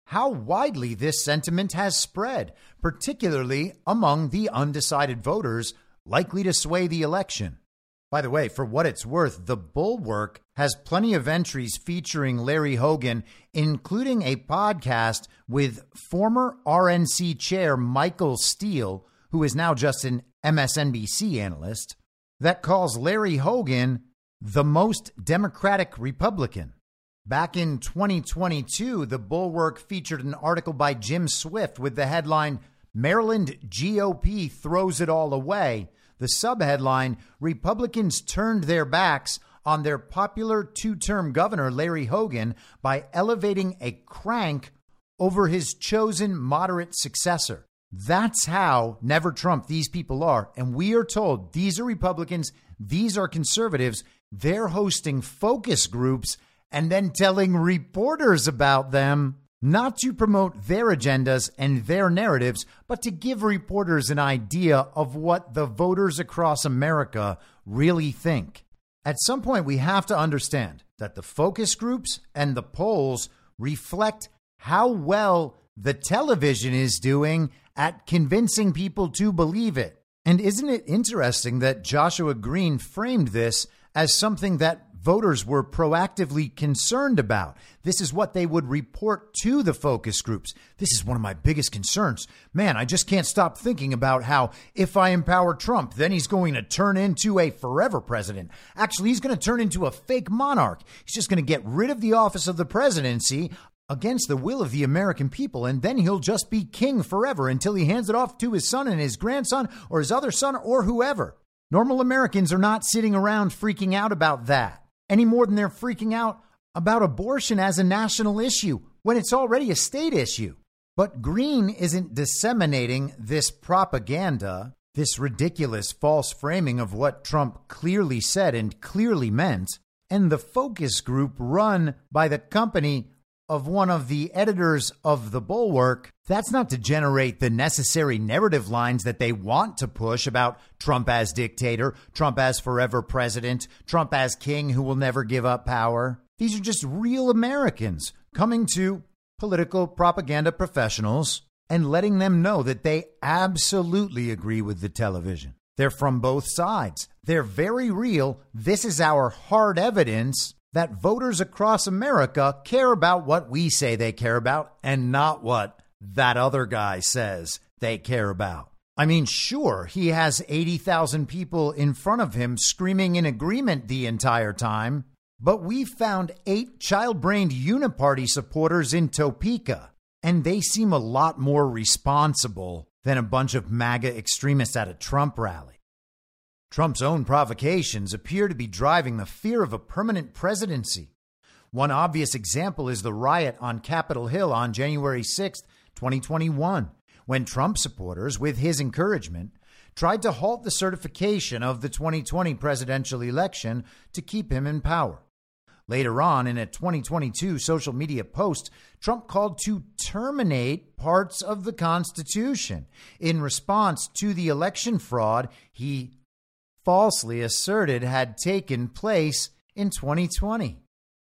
how widely this sentiment has spread, particularly among the undecided voters likely to sway the election. By the way, for what it's worth, The Bulwark has plenty of entries featuring Larry Hogan, including a podcast with former R N C chair Michael Steele, who is now just an M S N B C analyst, that calls Larry Hogan the most Democratic Republican. Back in twenty twenty-two, The Bulwark featured an article by Jim Swift with the headline, "Maryland G O P Throws It All Away." The subheadline, "Republicans Turned Their Backs on Their Popular Two-Term Governor Larry Hogan by Elevating a Crank Over His Chosen Moderate Successor." That's how never Trump these people are. And we are told these are Republicans, these are conservatives. They're hosting focus groups and then telling reporters about them, not to promote their agendas and their narratives, but to give reporters an idea of what the voters across America really think. At some point, we have to understand that the focus groups and the polls reflect how well the television is doing at convincing people to believe it. And isn't it interesting that Joshua Green framed this as something that voters were proactively concerned about? This is what they would report to the focus groups. This is one of my biggest concerns. Man, I just can't stop thinking about how if I empower Trump, then he's going to turn into a forever president. Actually, he's going to turn into a fake monarch. He's just going to get rid of the office of the presidency against the will of the American people, and then he'll just be king forever until he hands it off to his son and his grandson or his other son or whoever. Normal Americans are not sitting around freaking out about that any more than they're freaking out about abortion as a national issue when it's already a state issue. But Green isn't disseminating this propaganda, this ridiculous false framing of what Trump clearly said and clearly meant, and the focus group run by the company of one of the editors of The Bulwark, that's not to generate the necessary narrative lines that they want to push about Trump as dictator, Trump as forever president, Trump as king who will never give up power. These are just real Americans coming to political propaganda professionals and letting them know that they absolutely agree with the television. They're from both sides. They're very real. This is our hard evidence that voters across America care about what we say they care about and not what that other guy says they care about. I mean, sure, he has eighty thousand people in front of him screaming in agreement the entire time, but we found eight child-brained Uniparty supporters in Topeka, and they seem a lot more responsible than a bunch of MAGA extremists at a Trump rally. Trump's own provocations appear to be driving the fear of a permanent presidency. One obvious example is the riot on Capitol Hill on January sixth, twenty twenty-one, when Trump supporters, with his encouragement, tried to halt the certification of the twenty twenty presidential election to keep him in power. Later on, in a twenty twenty-two social media post, Trump called to terminate parts of the Constitution in response to the election fraud he falsely asserted had taken place in twenty twenty.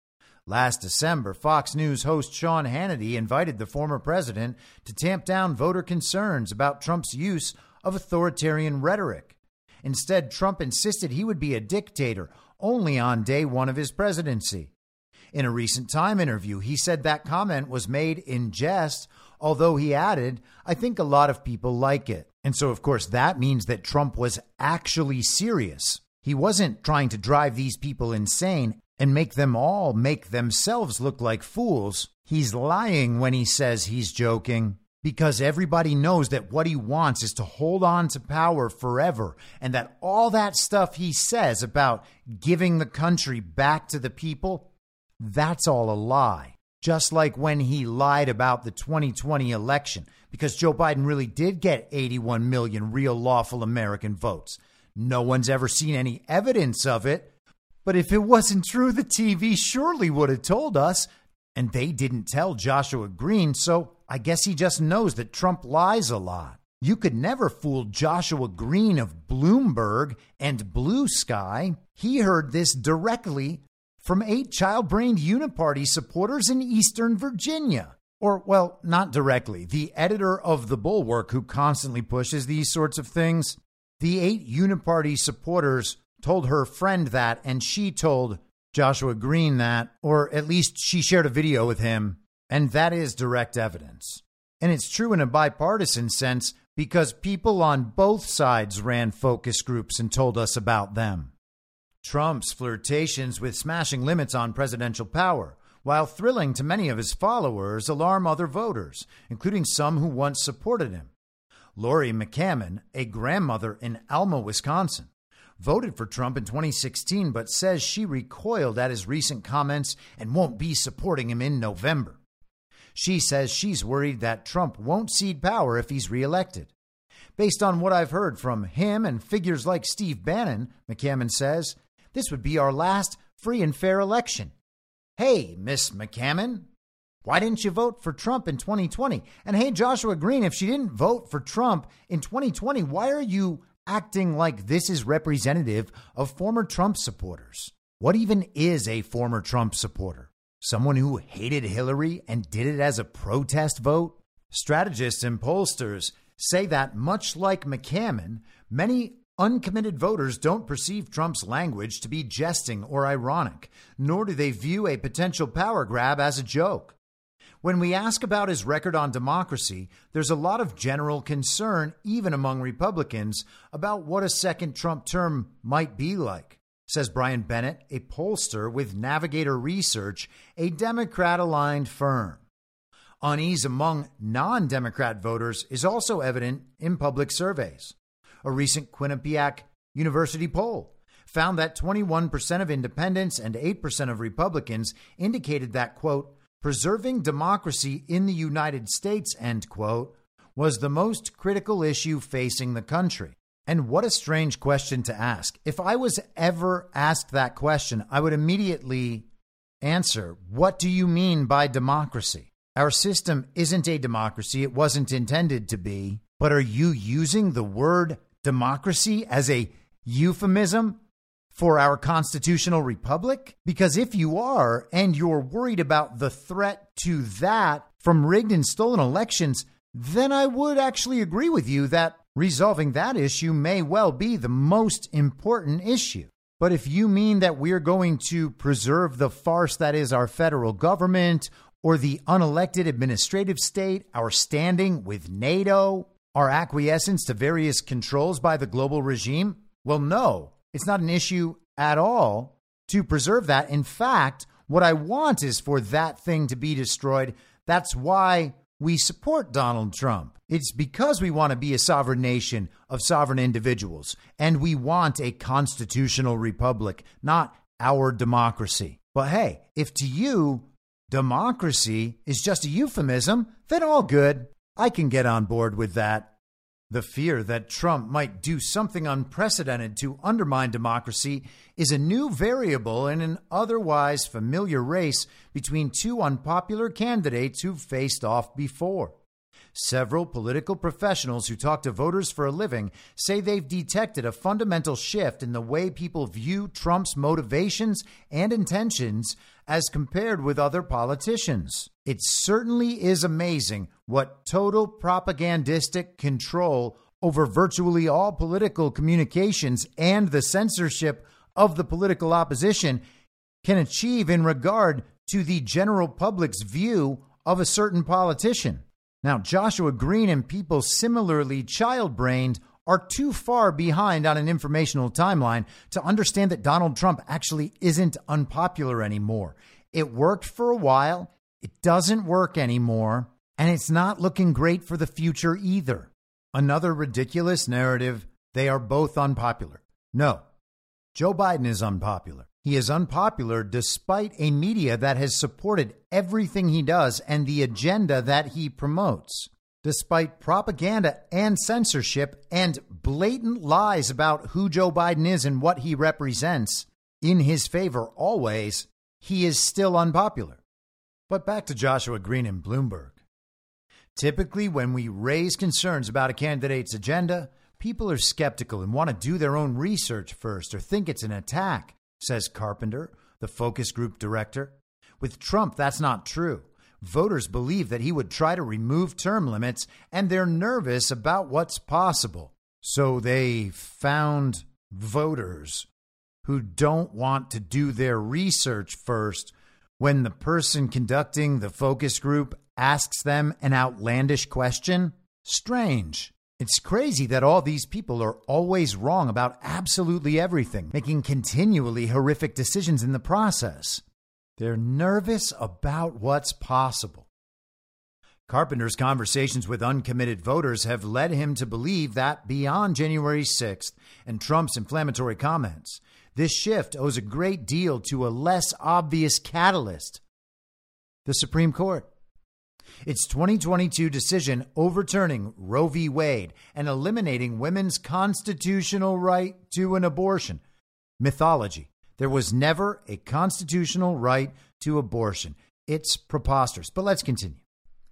Last December, Fox News host Sean Hannity invited the former president to tamp down voter concerns about Trump's use of authoritarian rhetoric. Instead, Trump insisted he would be a dictator only on day one of his presidency. In a recent Time interview, he said that comment was made in jest, although he added, "I think a lot of people like it." And so, of course, that means that Trump was actually serious. He wasn't trying to drive these people insane and make them all make themselves look like fools. He's lying when he says he's joking, because everybody knows that what he wants is to hold on to power forever, and that all that stuff he says about giving the country back to the people, that's all a lie. Just like when he lied about the twenty twenty election, because Joe Biden really did get eighty-one million real lawful American votes. No one's ever seen any evidence of it. But if it wasn't true, the T V surely would have told us. And they didn't tell Joshua Green, so I guess he just knows that Trump lies a lot. You could never fool Joshua Green of Bloomberg and Blue Sky. He heard this directly from eight child-brained Uniparty supporters in Eastern Virginia. Or, well, not directly. The editor of The Bulwark, who constantly pushes these sorts of things, the eight uniparty supporters told her friend that, and she told Joshua Green that, or at least she shared a video with him, and that is direct evidence. And it's true in a bipartisan sense because people on both sides ran focus groups and told us about them. Trump's flirtations with smashing limits on presidential power, while thrilling to many of his followers, alarm other voters, including some who once supported him. Lori McCammon, a grandmother in Alma, Wisconsin, voted for Trump in twenty sixteen, but says she recoiled at his recent comments and won't be supporting him in November. She says she's worried that Trump won't cede power if he's reelected. Based on what I've heard from him and figures like Steve Bannon, McCammon says, this would be our last free and fair election. Hey, Miss McCammon, why didn't you vote for Trump in twenty twenty? And hey, Joshua Green, if she didn't vote for Trump in twenty twenty, why are you acting like this is representative of former Trump supporters? What even is a former Trump supporter? Someone who hated Hillary and did it as a protest vote? Strategists and pollsters say that, much like McCammon, many uncommitted voters don't perceive Trump's language to be jesting or ironic, nor do they view a potential power grab as a joke. When we ask about his record on democracy, there's a lot of general concern, even among Republicans, about what a second Trump term might be like, says Brian Bennett, a pollster with Navigator Research, a Democrat-aligned firm. Unease among non-Democrat voters is also evident in public surveys. A recent Quinnipiac University poll found that twenty-one percent of independents and eight percent of Republicans indicated that, quote, preserving democracy in the United States, end quote, was the most critical issue facing the country. And what a strange question to ask. If I was ever asked that question, I would immediately answer, what do you mean by democracy? Our system isn't a democracy. It wasn't intended to be. But are you using the word democracy as a euphemism for our constitutional republic? Because if you are, and you're worried about the threat to that from rigged and stolen elections, then I would actually agree with you that resolving that issue may well be the most important issue. But if you mean that we're going to preserve the farce that is our federal government, or the unelected administrative state, our standing with NATO, our acquiescence to various controls by the global regime, well, no, it's not an issue at all to preserve that. In fact, what I want is for that thing to be destroyed. That's why we support Donald Trump. It's because we want to be a sovereign nation of sovereign individuals, and we want a constitutional republic, not our democracy. But hey, if to you, democracy is just a euphemism, then all good. I can get on board with that. The fear that Trump might do something unprecedented to undermine democracy is a new variable in an otherwise familiar race between two unpopular candidates who've faced off before. Several political professionals who talk to voters for a living say they've detected a fundamental shift in the way people view Trump's motivations and intentions as compared with other politicians. It certainly is amazing what total propagandistic control over virtually all political communications and the censorship of the political opposition can achieve in regard to the general public's view of a certain politician. Now, Joshua Green and people similarly child-brained are too far behind on an informational timeline to understand that Donald Trump actually isn't unpopular anymore. It worked for a while, it doesn't work anymore, and it's not looking great for the future either. Another ridiculous narrative, they are both unpopular. No, Joe Biden is unpopular. He is unpopular despite a media that has supported everything he does and the agenda that he promotes. Despite propaganda and censorship and blatant lies about who Joe Biden is and what he represents in his favor always, he is still unpopular. But back to Joshua Green and Bloomberg. Typically, when we raise concerns about a candidate's agenda, people are skeptical and want to do their own research first or think it's an attack, says Carpenter, the focus group director. With Trump, that's not true. voters believe that he would try to remove term limits, and they're nervous about what's possible. So they found voters who don't want to do their research first when the person conducting the focus group asks them an outlandish question. Strange. It's crazy that all these people are always wrong about absolutely everything, making continually horrific decisions in the process. They're nervous about what's possible. Carpenter's conversations with uncommitted voters have led him to believe that beyond January sixth and Trump's inflammatory comments, this shift owes a great deal to a less obvious catalyst: the Supreme Court. Its twenty twenty-two decision overturning Roe v. Wade and eliminating women's constitutional right to an abortion. Mythology. There was never a constitutional right to abortion. It's preposterous. But let's continue.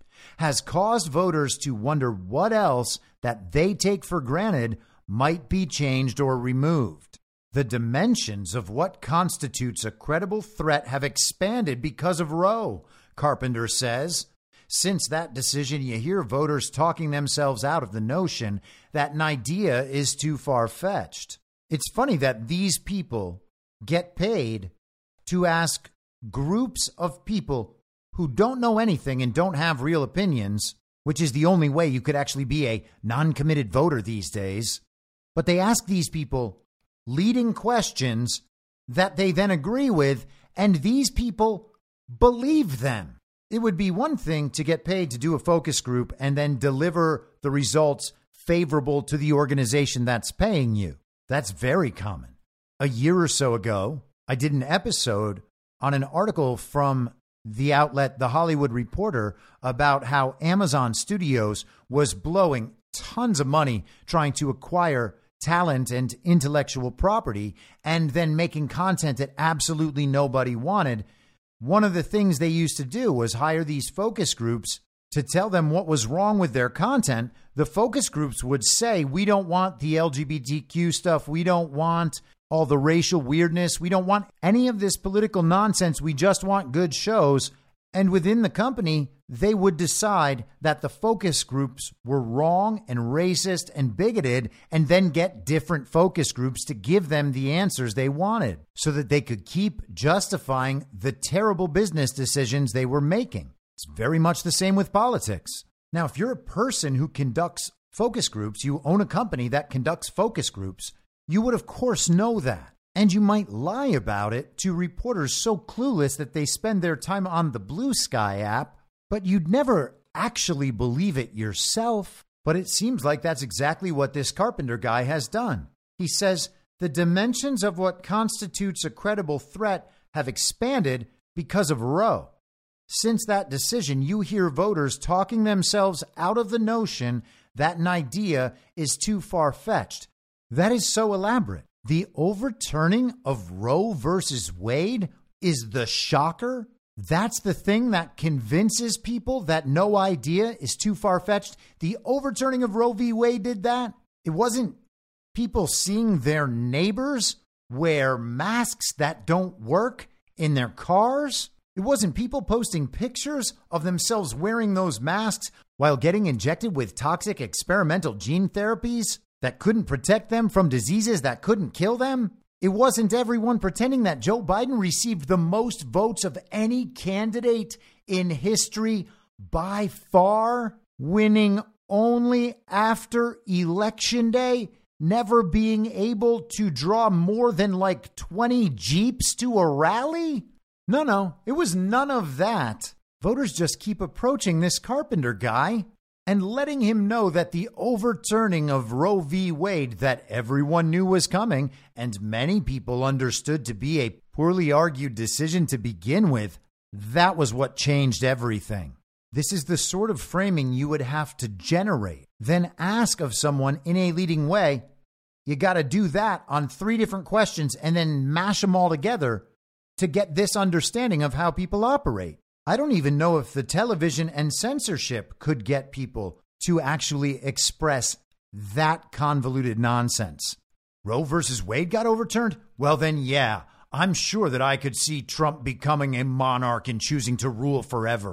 Has caused voters to wonder what else that they take for granted might be changed or removed. The dimensions of what constitutes a credible threat have expanded because of Roe, Carpenter says. Since that decision, you hear voters talking themselves out of the notion that an idea is too far-fetched. It's funny that these people get paid to ask groups of people who don't know anything and don't have real opinions, which is the only way you could actually be a non-committed voter these days. But they ask these people leading questions that they then agree with, and these people believe them. It would be one thing to get paid to do a focus group and then deliver the results favorable to the organization that's paying you. That's very common. A year or so ago, I did an episode on an article from the outlet The Hollywood Reporter about how Amazon Studios was blowing tons of money trying to acquire talent and intellectual property and then making content that absolutely nobody wanted. One of the things they used to do was hire these focus groups to tell them what was wrong with their content. The focus groups would say, we don't want the L G B T Q stuff. We don't want all the racial weirdness. We don't want any of this political nonsense. We just want good shows. And within the company, they would decide that the focus groups were wrong and racist and bigoted, and then get different focus groups to give them the answers they wanted so that they could keep justifying the terrible business decisions they were making. It's very much the same with politics. Now, if you're a person who conducts focus groups, you own a company that conducts focus groups, you would, of course, know that. And you might lie about it to reporters so clueless that they spend their time on the Blue Sky app, but you'd never actually believe it yourself. But it seems like that's exactly what this Carpenter guy has done. He says the dimensions of what constitutes a credible threat have expanded because of Roe. Since that decision, you hear voters talking themselves out of the notion that an idea is too far-fetched. That is so elaborate. The overturning of Roe versus Wade is the shocker. That's the thing that convinces people that no idea is too far-fetched. The overturning of Roe v. Wade did that. It wasn't people seeing their neighbors wear masks that don't work in their cars. It wasn't people posting pictures of themselves wearing those masks while getting injected with toxic experimental gene therapies that couldn't protect them from diseases that couldn't kill them. It wasn't everyone pretending that Joe Biden received the most votes of any candidate in history by far, winning only after Election Day, never being able to draw more than like twenty Jeeps to a rally. No, no, it was none of that. Voters just keep approaching this Carpenter guy and letting him know that the overturning of Roe v. Wade that everyone knew was coming and many people understood to be a poorly argued decision to begin with, that was what changed everything. This is the sort of framing you would have to generate, then ask of someone in a leading way. You got to do that on three different questions and then mash them all together to get this understanding of how people operate. I don't even know if the television and censorship could get people to actually express that convoluted nonsense. Roe versus Wade got overturned? Well, then, yeah, I'm sure that I could see Trump becoming a monarch and choosing to rule forever.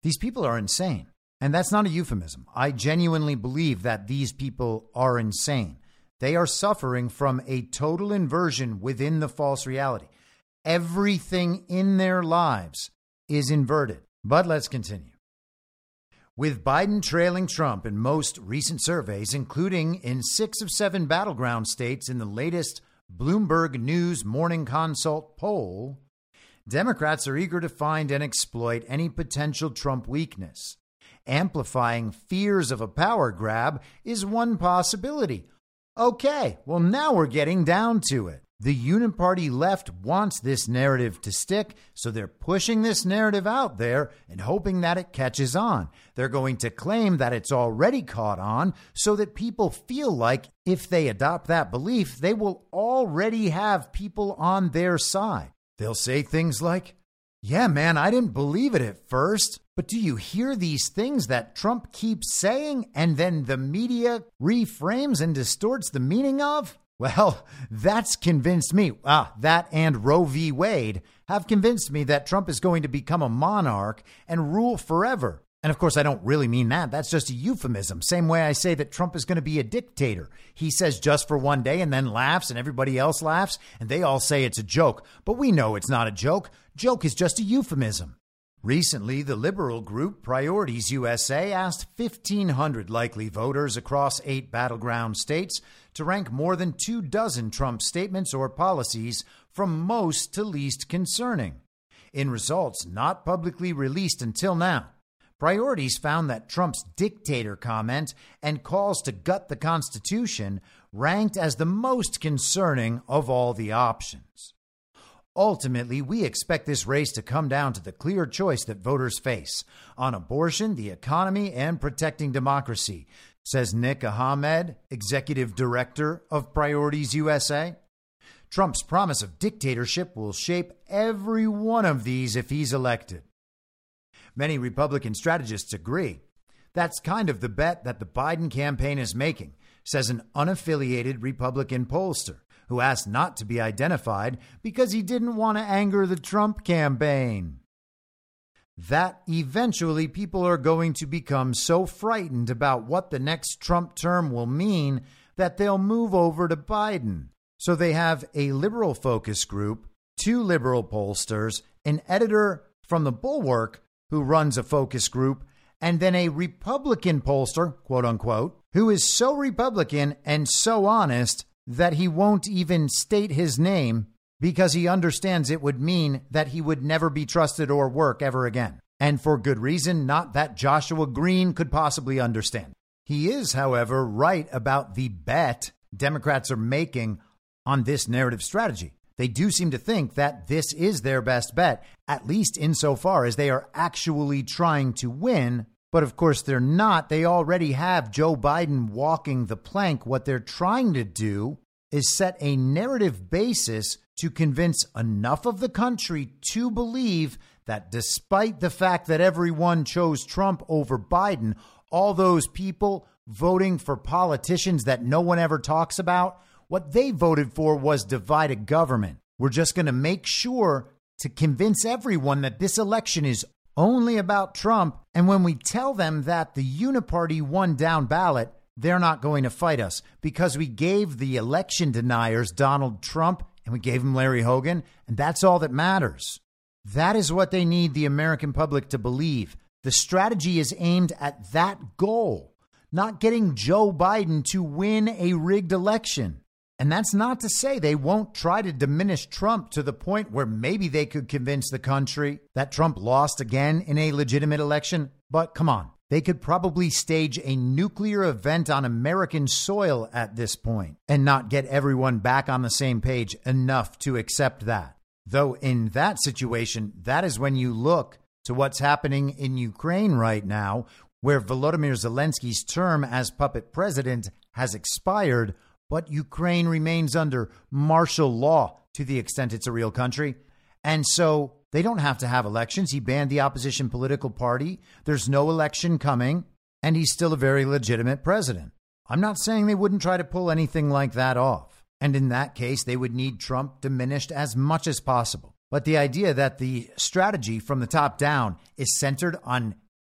These people are insane. And that's not a euphemism. I genuinely believe that these people are insane. They are suffering from a total inversion within the false reality. Everything in their lives is inverted. But let's continue. With Biden trailing Trump in most recent surveys, including in six of seven battleground states in the latest Bloomberg News Morning Consult poll, Democrats are eager to find and exploit any potential Trump weakness. Amplifying fears of a power grab is one possibility. Okay, well, now we're getting down to it. The uniparty left wants this narrative to stick, so they're pushing this narrative out there and hoping that it catches on. They're going to claim that it's already caught on so that people feel like if they adopt that belief, they will already have people on their side. They'll say things like, yeah, man, I didn't believe it at first. But do you hear these things that Trump keeps saying and then the media reframes and distorts the meaning of? Well, that's convinced me. Ah, that and Roe v. Wade have convinced me that Trump is going to become a monarch and rule forever. And of course, I don't really mean that. That's just a euphemism. Same way I say that Trump is going to be a dictator. He says just for one day and then laughs and everybody else laughs and they all say it's a joke. But we know it's not a joke. Joke is just a euphemism. Recently, the liberal group Priorities U S A asked fifteen hundred likely voters across eight battleground states to rank more than two dozen Trump statements or policies from most to least concerning. In results not publicly released until now, Priorities found that Trump's dictator comment and calls to gut the Constitution ranked as the most concerning of all the options. Ultimately, we expect this race to come down to the clear choice that voters face on abortion, the economy, and protecting democracy, says Nick Ahmed, executive director of Priorities U S A. Trump's promise of dictatorship will shape every one of these if he's elected. Many Republican strategists agree. That's kind of the bet that the Biden campaign is making, says an unaffiliated Republican pollster who asked not to be identified because he didn't want to anger the Trump campaign. That eventually people are going to become so frightened about what the next Trump term will mean that they'll move over to Biden. So they have a liberal focus group, two liberal pollsters, an editor from the Bulwark who runs a focus group, and then a Republican pollster, quote unquote, who is so Republican and so honest that he won't even state his name because he understands it would mean that he would never be trusted or work ever again. And for good reason, not that Joshua Green could possibly understand. He is, however, right about the bet Democrats are making on this narrative strategy. They do seem to think that this is their best bet, at least insofar as they are actually trying to win. But of course, they're not. They already have Joe Biden walking the plank. What they're trying to do is set a narrative basis to convince enough of the country to believe that despite the fact that everyone chose Trump over Biden, all those people voting for politicians that no one ever talks about, what they voted for was divided government. We're just going to make sure to convince everyone that this election is only about Trump. And when we tell them that the uniparty won down ballot, they're not going to fight us because we gave the election deniers Donald Trump and we gave him Larry Hogan. And that's all that matters. That is what they need the American public to believe. The strategy is aimed at that goal, not getting Joe Biden to win a rigged election. And that's not to say they won't try to diminish Trump to the point where maybe they could convince the country that Trump lost again in a legitimate election. But come on, they could probably stage a nuclear event on American soil at this point and not get everyone back on the same page enough to accept that. Though in that situation, that is when you look to what's happening in Ukraine right now, where Volodymyr Zelensky's term as puppet president has expired, but Ukraine remains under martial law to the extent it's a real country. And so they don't have to have elections. He banned the opposition political party. There's no election coming, and he's still a very legitimate president. I'm not saying they wouldn't try to pull anything like that off. And in that case, they would need Trump diminished as much as possible. But the idea that the strategy from the top down is centered on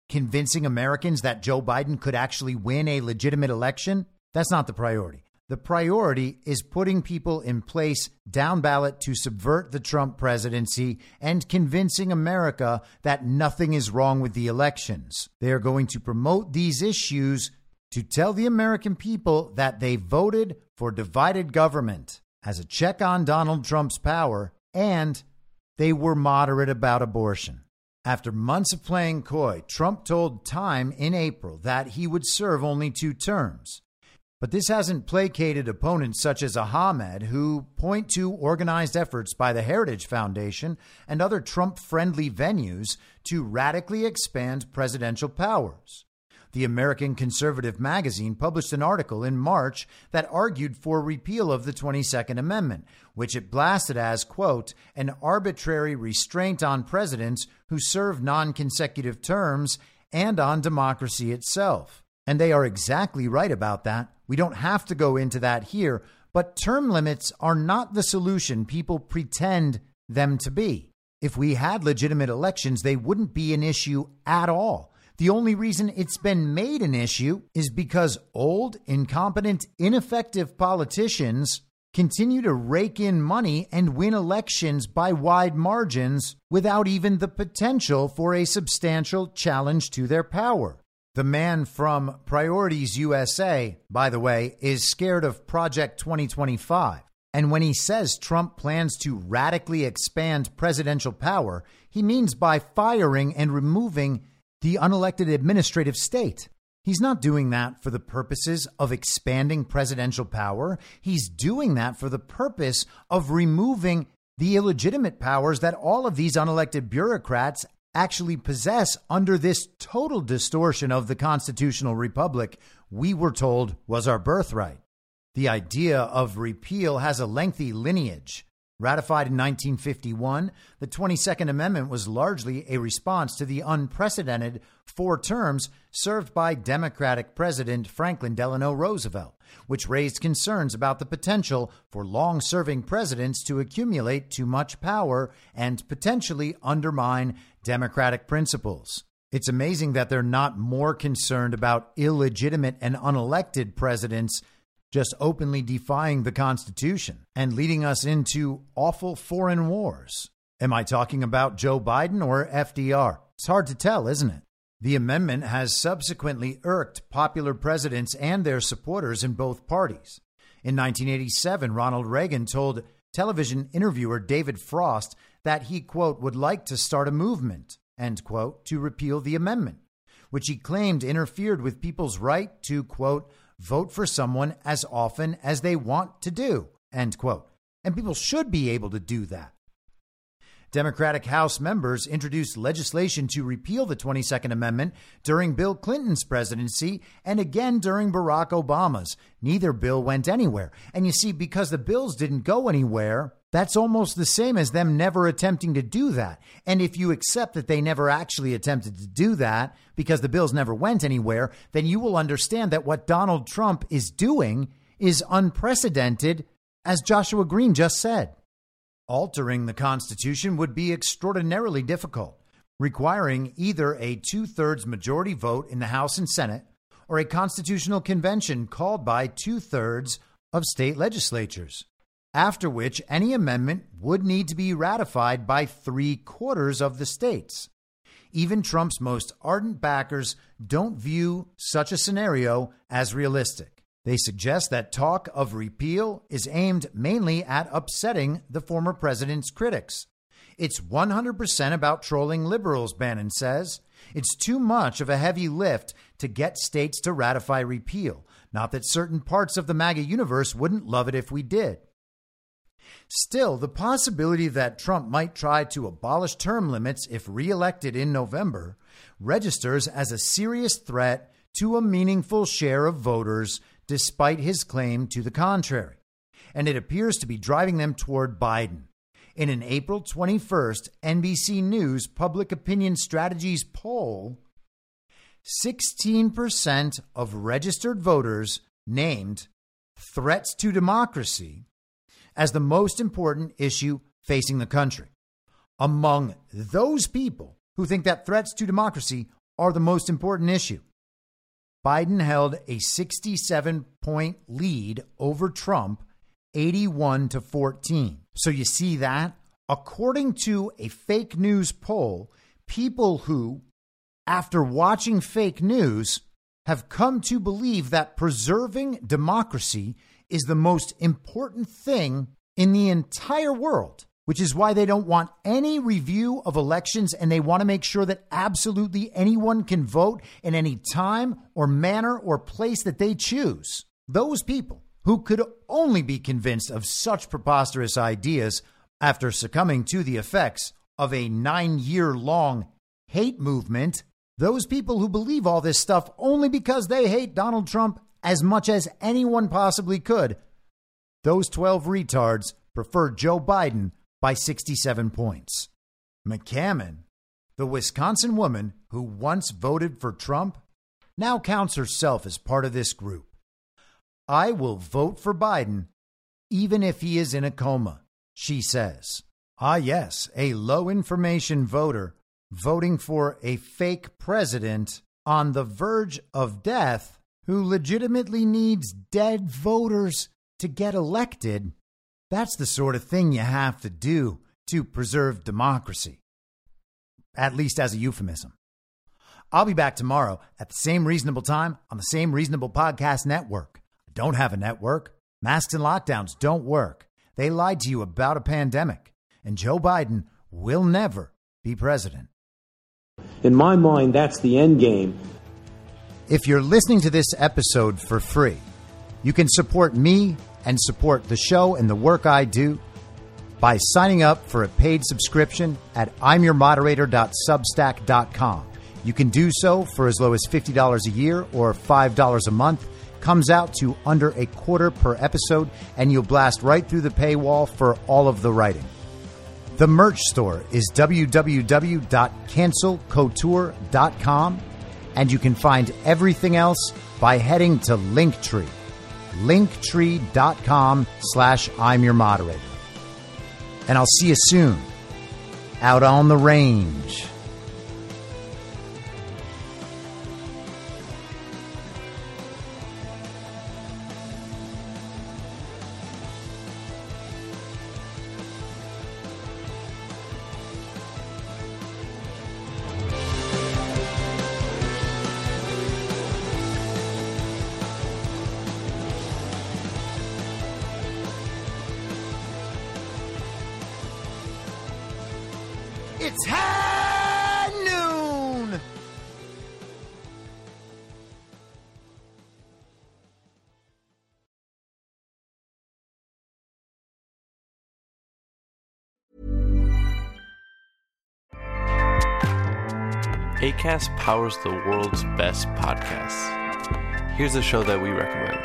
convincing Americans that Joe Biden could actually win a legitimate election, that's not the priority. The priority is putting people in place down ballot to subvert the Trump presidency and convincing America that nothing is wrong with the elections. They are going to promote these issues to tell the American people that they voted for divided government as a check on Donald Trump's power, and they were moderate about abortion. After months of playing coy, Trump told Time in April that he would serve only two terms. But this hasn't placated opponents such as Ahmed, who point to organized efforts by the Heritage Foundation and other Trump-friendly venues to radically expand presidential powers. The American Conservative magazine published an article in March that argued for repeal of the twenty-second Amendment, which it blasted as, quote, an arbitrary restraint on presidents who serve non-consecutive terms and on democracy itself. And they are exactly right about that. We don't have to go into that here, but term limits are not the solution people pretend them to be. If we had legitimate elections, they wouldn't be an issue at all. The only reason it's been made an issue is because old, incompetent, ineffective politicians continue to rake in money and win elections by wide margins without even the potential for a substantial challenge to their power. The man from Priorities U S A, by the way, is scared of Project twenty twenty-five. And when he says Trump plans to radically expand presidential power, he means by firing and removing the unelected administrative state. He's not doing that for the purposes of expanding presidential power. He's doing that for the purpose of removing the illegitimate powers that all of these unelected bureaucrats actually possess under this total distortion of the constitutional republic we were told was our birthright. The idea of repeal has a lengthy lineage. Ratified in nineteen fifty-one, the twenty-second Amendment was largely a response to the unprecedented four terms served by Democratic President Franklin Delano Roosevelt, which raised concerns about the potential for long-serving presidents to accumulate too much power and potentially undermine democratic principles. It's amazing that they're not more concerned about illegitimate and unelected presidents just openly defying the Constitution and leading us into awful foreign wars. Am I talking about Joe Biden or F D R? It's hard to tell, isn't it? The amendment has subsequently irked popular presidents and their supporters in both parties. In nineteen eighty-seven, Ronald Reagan told television interviewer David Frost that he, quote, would like to start a movement, end quote, to repeal the amendment, which he claimed interfered with people's right to, quote, vote for someone as often as they want to do, end quote. And people should be able to do that. Democratic House members introduced legislation to repeal the twenty-second Amendment during Bill Clinton's presidency and again during Barack Obama's. Neither bill went anywhere. And you see, because the bills didn't go anywhere, that's almost the same as them never attempting to do that. And if you accept that they never actually attempted to do that because the bills never went anywhere, then you will understand that what Donald Trump is doing is unprecedented, as Joshua Green just said. Altering the Constitution would be extraordinarily difficult, requiring either a two-thirds majority vote in the House and Senate or a constitutional convention called by two-thirds of state legislatures, after which any amendment would need to be ratified by three-quarters of the states. Even Trump's most ardent backers don't view such a scenario as realistic. They suggest that talk of repeal is aimed mainly at upsetting the former president's critics. It's one hundred percent about trolling liberals, Bannon says. It's too much of a heavy lift to get states to ratify repeal. Not that certain parts of the MAGA universe wouldn't love it if we did. Still, the possibility that Trump might try to abolish term limits if reelected in November registers as a serious threat to a meaningful share of voters, despite his claim to the contrary. And it appears to be driving them toward Biden. In an April twenty-first N B C News Public Opinion Strategies poll, sixteen percent of registered voters named threats to democracy as the most important issue facing the country. Among those people who think that threats to democracy are the most important issue. Biden held a sixty-seven point lead over Trump, eighty-one to fourteen. So you see that? According to a fake news poll, people who, after watching fake news, have come to believe that preserving democracy is the most important thing in the entire world, which is why they don't want any review of elections, and they want to make sure that absolutely anyone can vote in any time or manner or place that they choose. Those people who could only be convinced of such preposterous ideas after succumbing to the effects of a nine-year-long hate movement, those people who believe all this stuff only because they hate Donald Trump as much as anyone possibly could, those twelve retards prefer Joe Biden by sixty-seven points. McCammon, the Wisconsin woman who once voted for Trump, now counts herself as part of this group. I will vote for Biden even if he is in a coma, she says. Ah, yes, a low-information voter voting for a fake president on the verge of death who legitimately needs dead voters to get elected. That's the sort of thing you have to do to preserve democracy, at least as a euphemism. I'll be back tomorrow at the same reasonable time on the same reasonable podcast network. I don't have a network. Masks and lockdowns don't work. They lied to you about a pandemic, and Joe Biden will never be president. In my mind, that's the end game. If you're listening to this episode for free, you can support me and support the show and the work I do by signing up for a paid subscription at I'm your moderator dot substack dot com. You can do so for as low as fifty dollars a year or five dollars a month. Comes out to under a quarter per episode, and you'll blast right through the paywall for all of the writing. The merch store is w w w dot cancel couture dot com, and you can find everything else by heading to Linktree. Linktree.com slash I'm your moderator. And I'll see you soon out on the range. It's high noon. Acast powers the world's best podcasts. Here's a show that we recommend.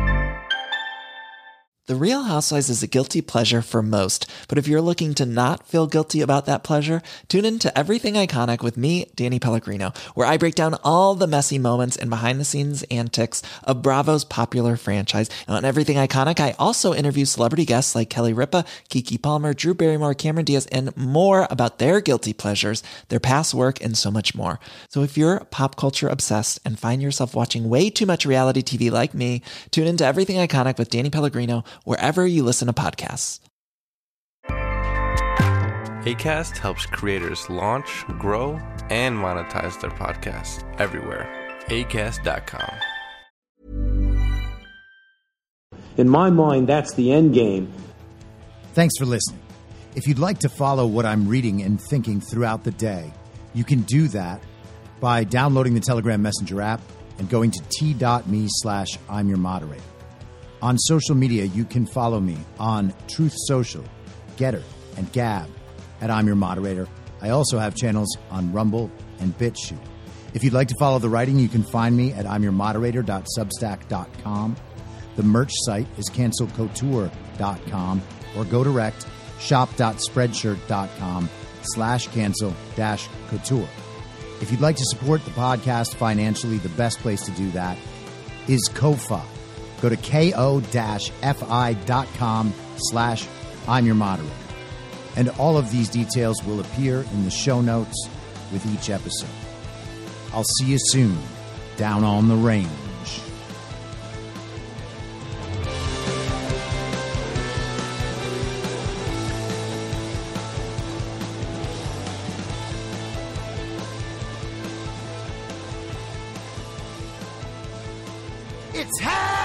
The Real Housewives is a guilty pleasure for most, but if you're looking to not feel guilty about that pleasure, tune in to Everything Iconic with me, Danny Pellegrino, where I break down all the messy moments and behind-the-scenes antics of Bravo's popular franchise. And on Everything Iconic, I also interview celebrity guests like Kelly Ripa, Keke Palmer, Drew Barrymore, Cameron Diaz, and more about their guilty pleasures, their past work, and so much more. So if you're pop culture obsessed and find yourself watching way too much reality T V like me, tune in to Everything Iconic with Danny Pellegrino, wherever you listen to podcasts. Acast helps creators launch, grow, and monetize their podcasts everywhere. Acast dot com. In my mind, that's the end game. Thanks for listening. If you'd like to follow what I'm reading and thinking throughout the day, you can do that by downloading the Telegram Messenger app and going to t.me slash I'm your moderator. On social media, you can follow me on Truth Social, Getter, and Gab at I'm Your Moderator. I also have channels on Rumble and BitChute. If you'd like to follow the writing, you can find me at I'm Your Moderator dot substack dot com. The merch site is cancel couture dot com or go direct shop dot spreadshirt dot com slash cancel dash couture. If you'd like to support the podcast financially, the best place to do that is Ko-Fi. Go to ko-fi.com slash I'm your moderator. And all of these details will appear in the show notes with each episode. I'll see you soon down on the range. It's high!